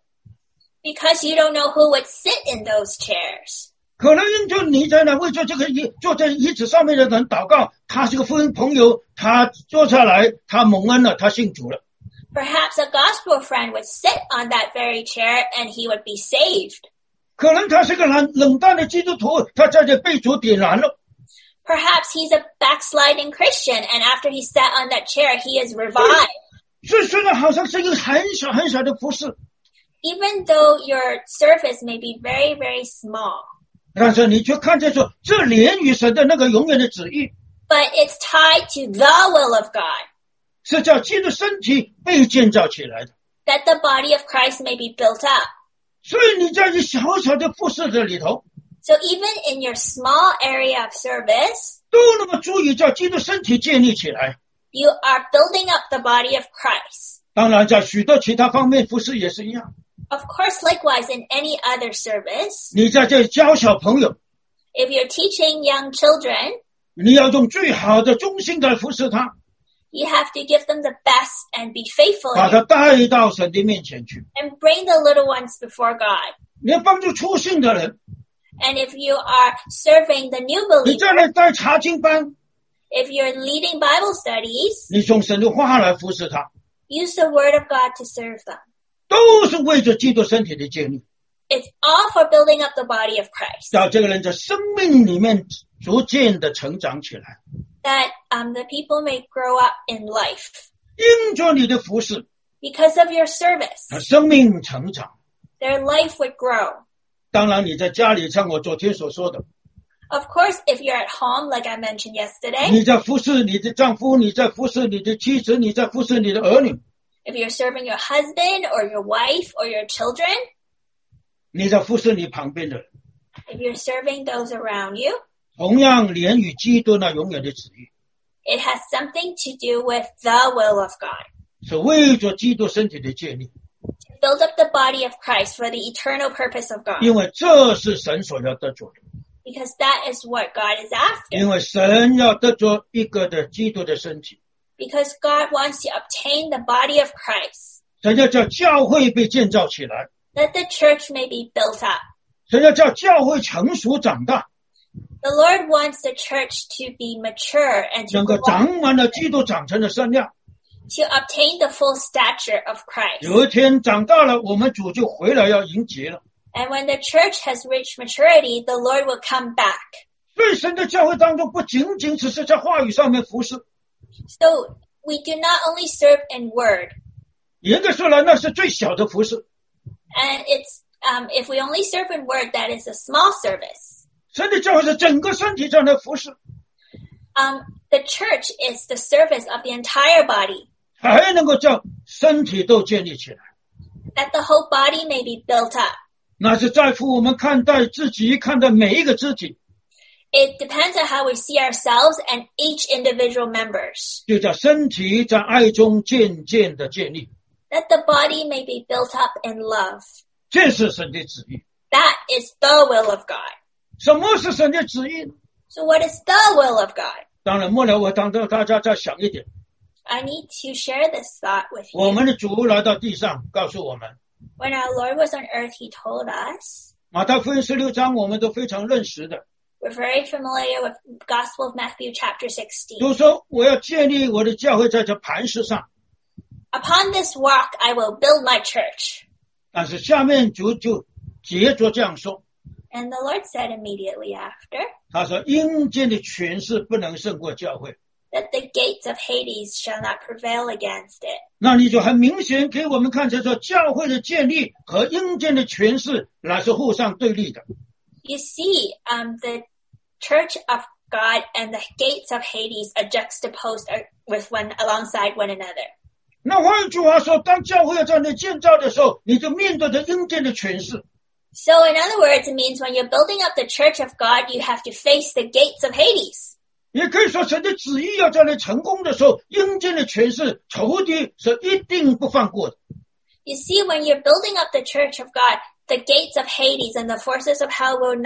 Because you don't know who would sit in those chairs. 可能就你在那为着这个坐在椅子上面的人祷告，他是个福音朋友，他坐下来，他蒙恩了，他信主了。 Perhaps a gospel friend would sit on that very chair and he would be saved. 可能他是个冷淡的基督徒，他在这被主点燃了。 Perhaps he's a backsliding Christian and after he sat on that chair, he is revived. 所以虽然好像是一个很小很小的服事， Even though your service may be very, very small, 但是你却看见说，这连于神的那个永远的旨意， but it's tied to the will of God, 是叫基督身体被建造起来的。 that the body of Christ may be built up. 所以你在这小小的服事的里头， So even in your small area of service, 都那么注意叫基督身体建立起来。 you are building up the body of Christ. 当然，在许多其他方面服事也是一样。 Of course, likewise, in any other service, 你在这教小朋友， if you're teaching young children, 你要用最好的忠心的服侍他， you have to give them the best and be faithful 把他带到神的面前去。 and bring the little ones before God. 你要帮助初信的人， And if you are serving the new 你 believer, 在那带查经班， if you're leading Bible studies, 你用神的话来服侍他， use the word of God to serve them. 都是为着基督身体的建立， It's all for building up the body of Christ. 叫这个人在生命里面逐渐的成长起来。 That the people may grow up in life. 因着你的服侍， Because of your service, 他生命成长。 their life would grow. 当然你在家里，像我昨天所说的， Of course, if you're at home, like I mentioned yesterday, 你在服侍你的丈夫，你在服侍你的妻子，你在服侍你的儿女， if you're serving your husband or your wife or your children, 你在服侍你旁边的人， if you're serving those around you, 同样连与基督那永远的旨意， it has something to do with the will of God. 是为着基督身体的建立， Build up the body of Christ for the eternal purpose of God. 因为这是神所要得着的， Because that is what God is after. 因为神要得着一个的基督的身体， Because God wants to obtain the body of Christ. 神要叫教会被建造起来， That the church may be built up. 神要叫教会成熟长大， The Lord wants the church to be mature and to 能够 grow up, 长满了基督长成的身量。 to obtain the full stature of Christ. 有一天长大了，我们主就回来要迎接了。 And when the church has reached maturity, the Lord will come back. 所以神的教会当中，不仅仅只是在话语上面服侍， So we do not only serve in word. 严格说来，那是最小的服侍。 And it's if we only serve in word, that is a small service. 神的教会是整个身体上的服侍， The church is the service of the entire body, 才能够叫身体都建立起来。 that the whole body may be built up. 那是在乎我们看待自己，看待每一个肢体， It depends on how we see ourselves and each individual members, 就叫身体在爱中渐渐的建立。 that the body may be built up in love. 这是神的旨意。 That is the will of God. 什么是神的旨意呢？ So what is the will of God? 当然，末了我当大家再想一点， I need to share this thought with 我 you. 们的主来到地上，告诉我们， When our Lord was on earth, he told us, 马太福音16章我们都非常认识的， we're very familiar with Gospel of Matthew chapter 16. 主说我要建立我的教会在这磐石上。 Upon this rock, I will build my church. 但是下面主就接着这样说， And the Lord said immediately after, 他说阴间的权势不能胜过教会。 that the gates of Hades shall not prevail against it. 那你就很明显给我们看出说，教会的建立和阴间的权势乃是互相对立的。 You see, the church of God and the gates of Hades are juxtaposed alongside one another. 那换一句话说，当教会要在那建造的时候，你就面对着阴间的权势。 So in other words, it means when you're building up the church of God, you have to face the gates of Hades. 也可以说，神的旨意要在那成功的时候，阴间的权势、仇敌是一定不放过的。 You see, when you're building up the church of God, the gates of Hades and the forces of hell will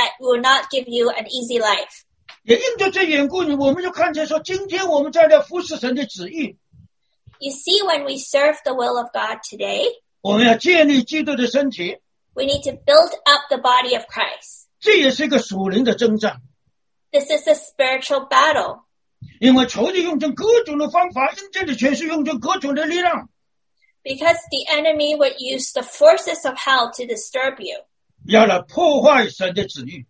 not give you an easy life. 也因着这缘故，我们就看见说，今天我们在那服侍神的旨意。 You see, when we serve the will of God today, 我们要建立基督的身体。 we need to build up the body of Christ. 这也是一个属灵的征战。 This is a spiritual battle. 因为仇敌用尽各种的方法，阴间的权势用尽各种的力量。 Because the enemy would use the forces of hell to disturb you. 要来破坏神的旨意。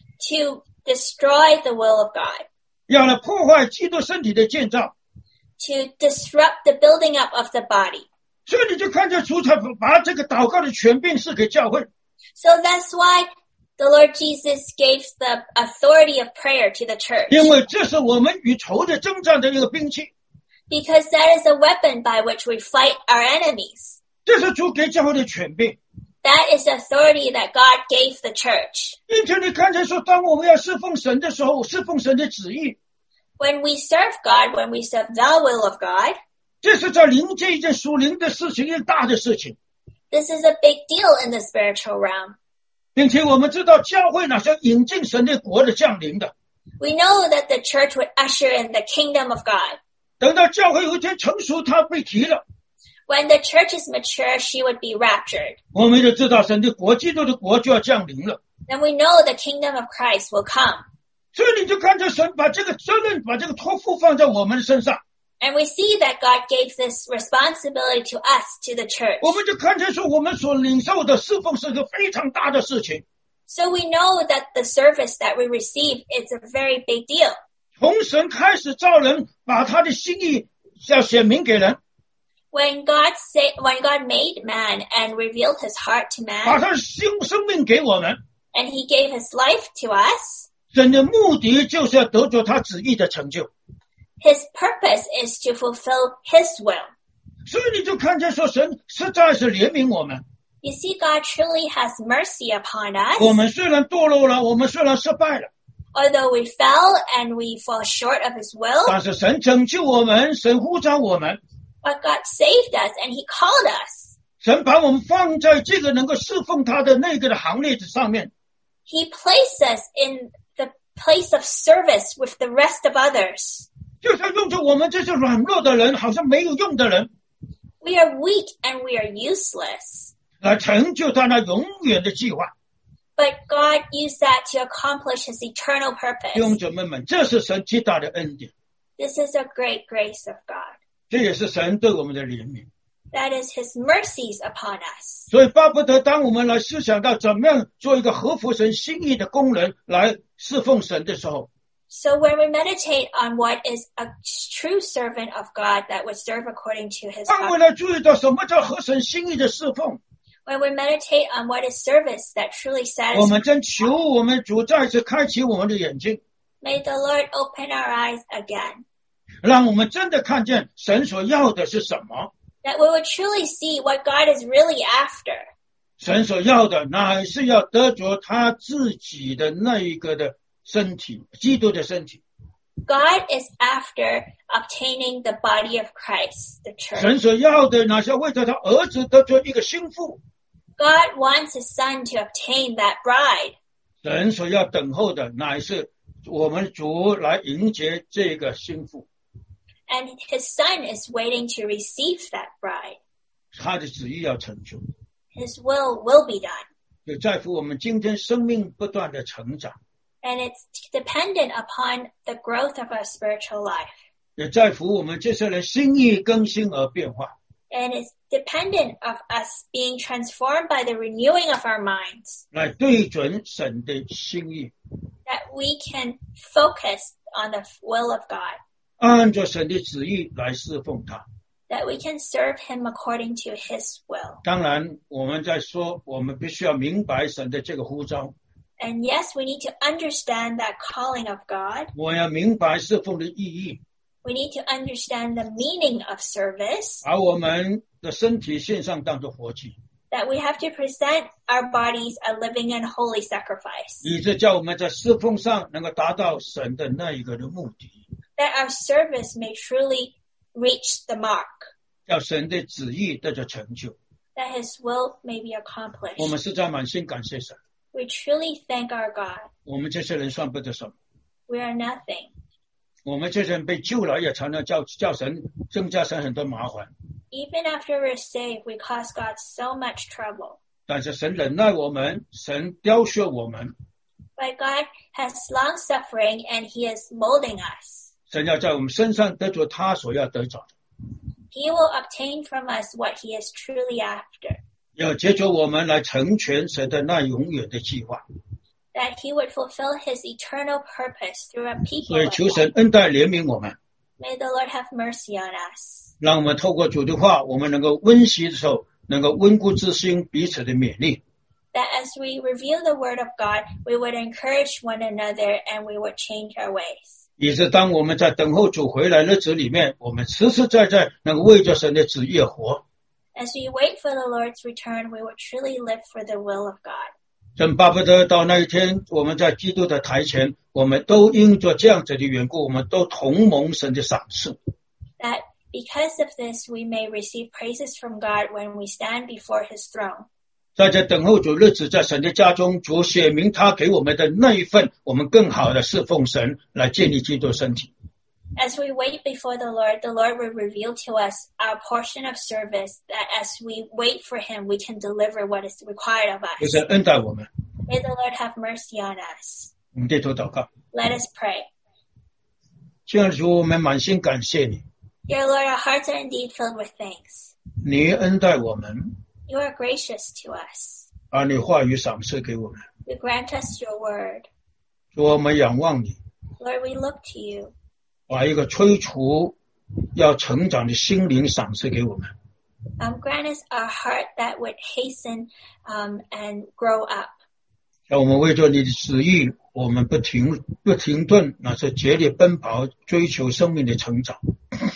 To destroy the will of God. 要来破坏基督身体的建造。 To disrupt the building up of the body. 所以你就看见主才把这个祷告的权柄赐给教会。 So that's why the Lord Jesus gave the authority of prayer to the church. 因为这是我们与仇敌征战的一个兵器。 Because that is a weapon by which we fight our enemies. 这是主给教会的权柄。 That is the authority that God gave the church. 因此你看见说，当我们要侍奉神的时候，侍奉神的旨意。 When we serve God, when we serve the will of God, 这是在灵界一件属灵的事情，一件大的事情。 This is a big deal in the spiritual realm. 并且我们知道，教会乃是引进神的国的降临的。 We know that the church would usher in the kingdom of God. 等到教会有一天成熟，它被提了。 When the church is mature, she would be raptured. 我们就知道神的国，基督的国就要降临了。 Then we know the kingdom of Christ will come. 所以你就看着神把这个责任、把这个托付放在我们身上。 And we see that God gave this responsibility to us, to the church. 我们就看见说，我们所领受的侍奉是个非常大的事情。 So we know that the service that we receive is a very big deal. 从神开始造人，把他的心意要显明给人。 When God made man and revealed his heart to 把 man, 他的生命给我们。 and he gave his life to us, 神的目的就是要得着他旨意的成就。 his purpose is to fulfill his will. 所以你就看见说，神实在是怜悯我们。 You see, God truly has mercy upon us. 我们虽然堕落了，我们虽然失败了， Although we fell and we fall short of his will, 但是神拯救我们，神呼召我们， but God saved us and he called us. 神把我们放在这个能够侍奉他的那个的行列上面。 He placed us in the place of service with the rest of others. 就是要用着我们这些软弱的人，好像没有用的人， We are weak and we are useless. 来成就他那永远的计划。 But God used that to accomplish his eternal 弟兄 purpose. 姊妹们，这是神极大的恩典， This is a great grace of God. 这也是神对我们的怜悯。 That is his mercies upon us. 所以巴不得当我们来思想到怎么样做一个合乎神心意的工人来侍奉神的时候， So when we meditate on what is a true servant of God that would serve according to his 当我 heart, 来注意到什么叫合神心意的侍奉， when we meditate on what is service that truly 我 satisfies, 们真求我们主再次开启我们的眼睛， may the Lord open our eyes again, 让我们真的看见神所要的是什么。 that we would truly see what God is really after. 神所要的乃是要得着他自己的那一个的身体，基督的身体。 God is after obtaining the body of Christ, the church. 神所要的乃是要为着他儿子得着一个心腹。 God wants his son to obtain that bride. 神所要等候的乃是我们主来迎接这个心腹。 And his son is waiting to receive that bride. 他的旨意要成就， His will be done. 也在乎我们今天生命不断的成长， And it's dependent upon the growth of our spiritual life. 也在乎我们这些人心意更新而变化。 And it's dependent of us being transformed by the renewing of our minds, 来对准神的心意， that we can focus on the will of God, 按照神的旨意来侍奉他。 that we can serve him according to his will. 当然，我们在说，我们必须要明白神的这个呼召。 And yes, we need to understand that calling of God. 我要明白侍奉的意义， We need to understand the meaning of service, 把我们的身体献上当作活祭， that we have to present our bodies a living and holy sacrifice, 以致叫我们在侍奉上能够达到神的那一个的目的， that our service may truly reach the mark, 叫神的旨意得到成就。 that His will may be 我们 accomplished. 实在满心感谢神， We truly thank our God. 我们这些人算不得什么， We are nothing. 我们这些人被救了，也常常叫神增加神很多麻烦。 Even after we're saved, we cause God so much trouble. 但是神忍耐我们，神雕削我们， But God has long suffering and He is molding us. 神要在我们身上得着他所要得着的， He will obtain from us what He is truly after, 要解决我们来成全神的那永远的计划。 that He would fulfill His eternal purpose through a people 所以 like 求 us. 神恩待怜悯我们， May the Lord have mercy on us. 让我们透过主的话，我们能够温习的时候，能够温故知新，彼此的勉励。 That as we reveal the Word of God, we would encourage one another and we would change our ways. 以致当我们在等候主回来的日子里面，我们实实在在能够为着神的旨意而活。 As we wait for the Lord's return, we would truly live for the will of God. 真巴不得到那一天，我们在基督的台前，我们都因着这样子的缘故，我们都同蒙神的赏赐。 That because of this, we may receive praises from God when we stand before His throne. 在这等候主日子，在神的家中，主写明他给我们的那一份，我们更好的侍奉神，来建立基督身体。 As we wait before the Lord will reveal to us our portion of service, that as we wait for Him, we can deliver what is required of 求 us. 神恩待我们。 May the Lord have mercy on us. 我们低头祷告， Let us pray. 亲爱的主，我们满心感谢你， Dear Lord, our hearts are indeed filled with thanks. 你恩待我们， You are gracious to us. 把你话语赏赐给我们。 You grant us your word. 主，我们仰望你， Lord, we look to you. 把一个催促要成长的心灵赏赐给我们。 Grant us our heart that would hasten and grow up. 让我们为着你的旨意，我们不停顿，那是竭力奔跑，追求生命的成长。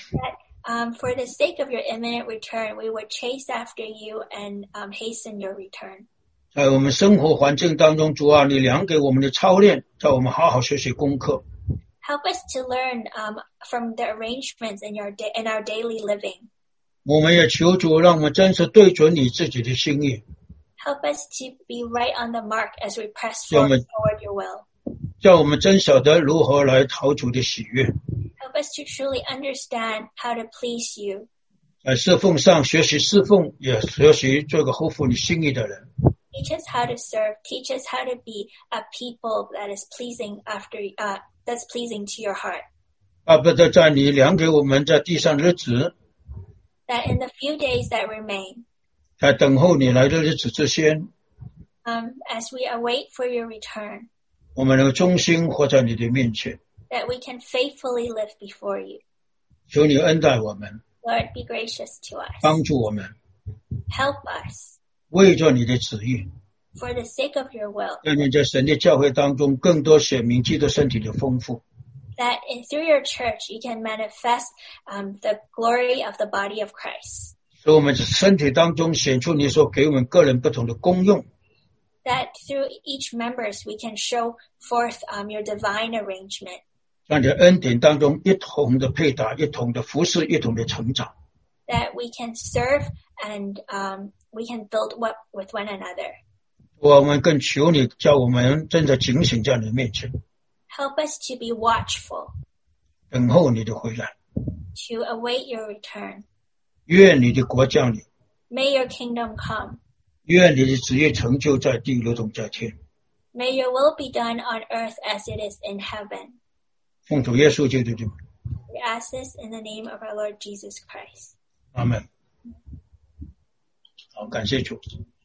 For the sake of your imminent return, we would chase after you and hasten your return. 在我们生活环境当中，主啊，你量给我们的操练，叫我们好好学习功课。 Help us to learn from the arrangements in our daily living. 我们也求主，让我们真是对准你自己的心意， Help us to be right on the mark as we press 让我们 toward your will. 叫我们真晓得如何来讨主的喜悦， Help us to truly understand how to please you. 在侍奉上学习侍奉，也学习做个合乎你心意的人。 Teach us how to serve. Teach us how to be a people that is pleasing that's pleasing to your heart. 巴不得在你量给我们在地上的日子， That in the few days that remain, 在等候你来的日子之前， as we await for your return, 我们能够忠心活在你的面前。 that we can faithfully live before you. 求你恩待我们， Lord, be gracious to us. 帮助我们， Help us 为着你的旨意， for the sake of your will, 让你在神的教会当中更多显明基督身体的丰富。 that through your church you can manifest the glory of the body of Christ. 使我们在身体当中显出你所给我们个人不同的功用， That through each members we can show forth your divine arrangement. 让在恩典当中一同的配搭，一同的服侍，一同的成长。 That we can serve and we can build with one another. 我们更求你叫我们真的警醒在你面前， Help us to be watchful, 等候你的回来。 to await your return. 愿你的国降临， May your kingdom come. 愿你的旨意成就在地如同在天。 May your will be done on earth as it is in heaven. 奉主耶稣基督的名， We ask this in the name of our Lord Jesus Christ. 阿门。好，感谢主。